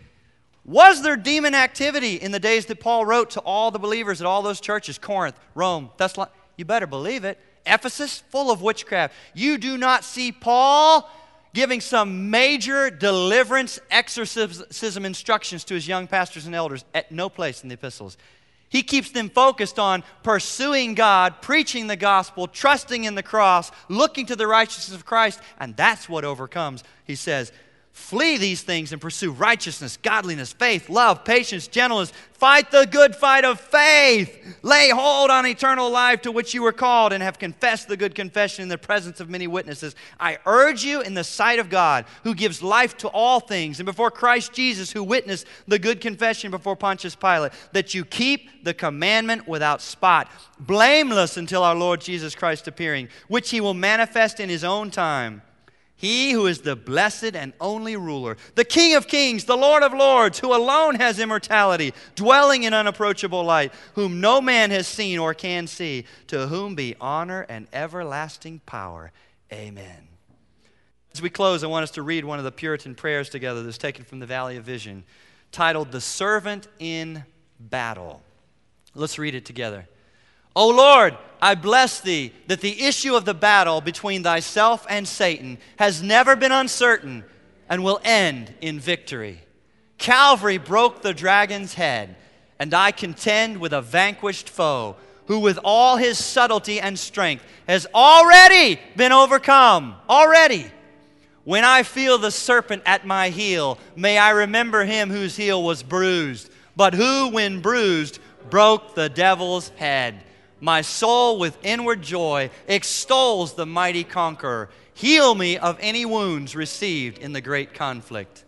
was there demon activity in the days that Paul wrote to all the believers at all those churches? Corinth, Rome, Thessalonica. You better believe it. Ephesus, full of witchcraft. You do not see Paul giving some major deliverance exorcism instructions to his young pastors and elders at no place in the epistles. He keeps them focused on pursuing God, preaching the gospel, trusting in the cross, looking to the righteousness of Christ, and that's what overcomes. He says, flee these things and pursue righteousness, godliness, faith, love, patience, gentleness. Fight the good fight of faith. Lay hold on eternal life to which you were called and have confessed the good confession in the presence of many witnesses. I urge you in the sight of God, who gives life to all things, and before Christ Jesus, who witnessed the good confession before Pontius Pilate, that you keep the commandment without spot, blameless until our Lord Jesus Christ appearing, which he will manifest in his own time. He who is the blessed and only ruler, the King of kings, the Lord of lords, who alone has immortality, dwelling in unapproachable light, whom no man has seen or can see, to whom be honor and everlasting power. Amen. As we close, I want us to read one of the Puritan prayers together that's taken from the Valley of Vision, titled, The Servant in Battle. Let's read it together. O Lord, I bless thee that the issue of the battle between thyself and Satan has never been uncertain and will end in victory. Calvary broke the dragon's head, and I contend with a vanquished foe, who with all his subtlety and strength has already been overcome. Already. When I feel the serpent at my heel, may I remember him whose heel was bruised, but who, when bruised, broke the devil's head. My soul with inward joy extols the mighty conqueror. Heal me of any wounds received in the great conflict.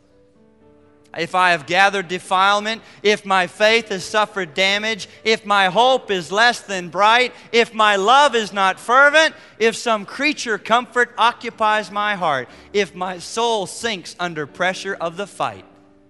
If I have gathered defilement, if my faith has suffered damage, if my hope is less than bright, if my love is not fervent, if some creature comfort occupies my heart, if my soul sinks under pressure of the fight.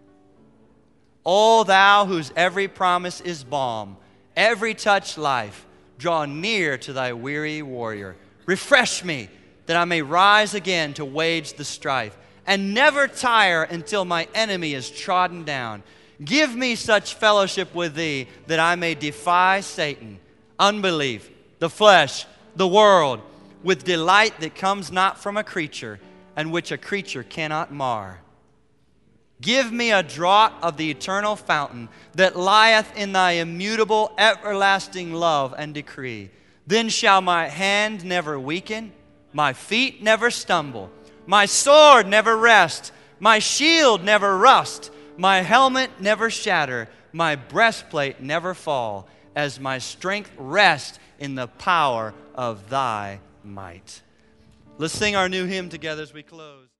O thou whose every promise is balm, every touch life, draw near to thy weary warrior. Refresh me, that I may rise again to wage the strife, and never tire until my enemy is trodden down. Give me such fellowship with thee, that I may defy Satan, unbelief, the flesh, the world, with delight that comes not from a creature, and which a creature cannot mar. Give me a draught of the eternal fountain that lieth in thy immutable, everlasting love and decree. Then shall my hand never weaken, my feet never stumble, my sword never rest, my shield never rust, my helmet never shatter, my breastplate never fall, as my strength rests in the power of thy might. Let's sing our new hymn together as we close.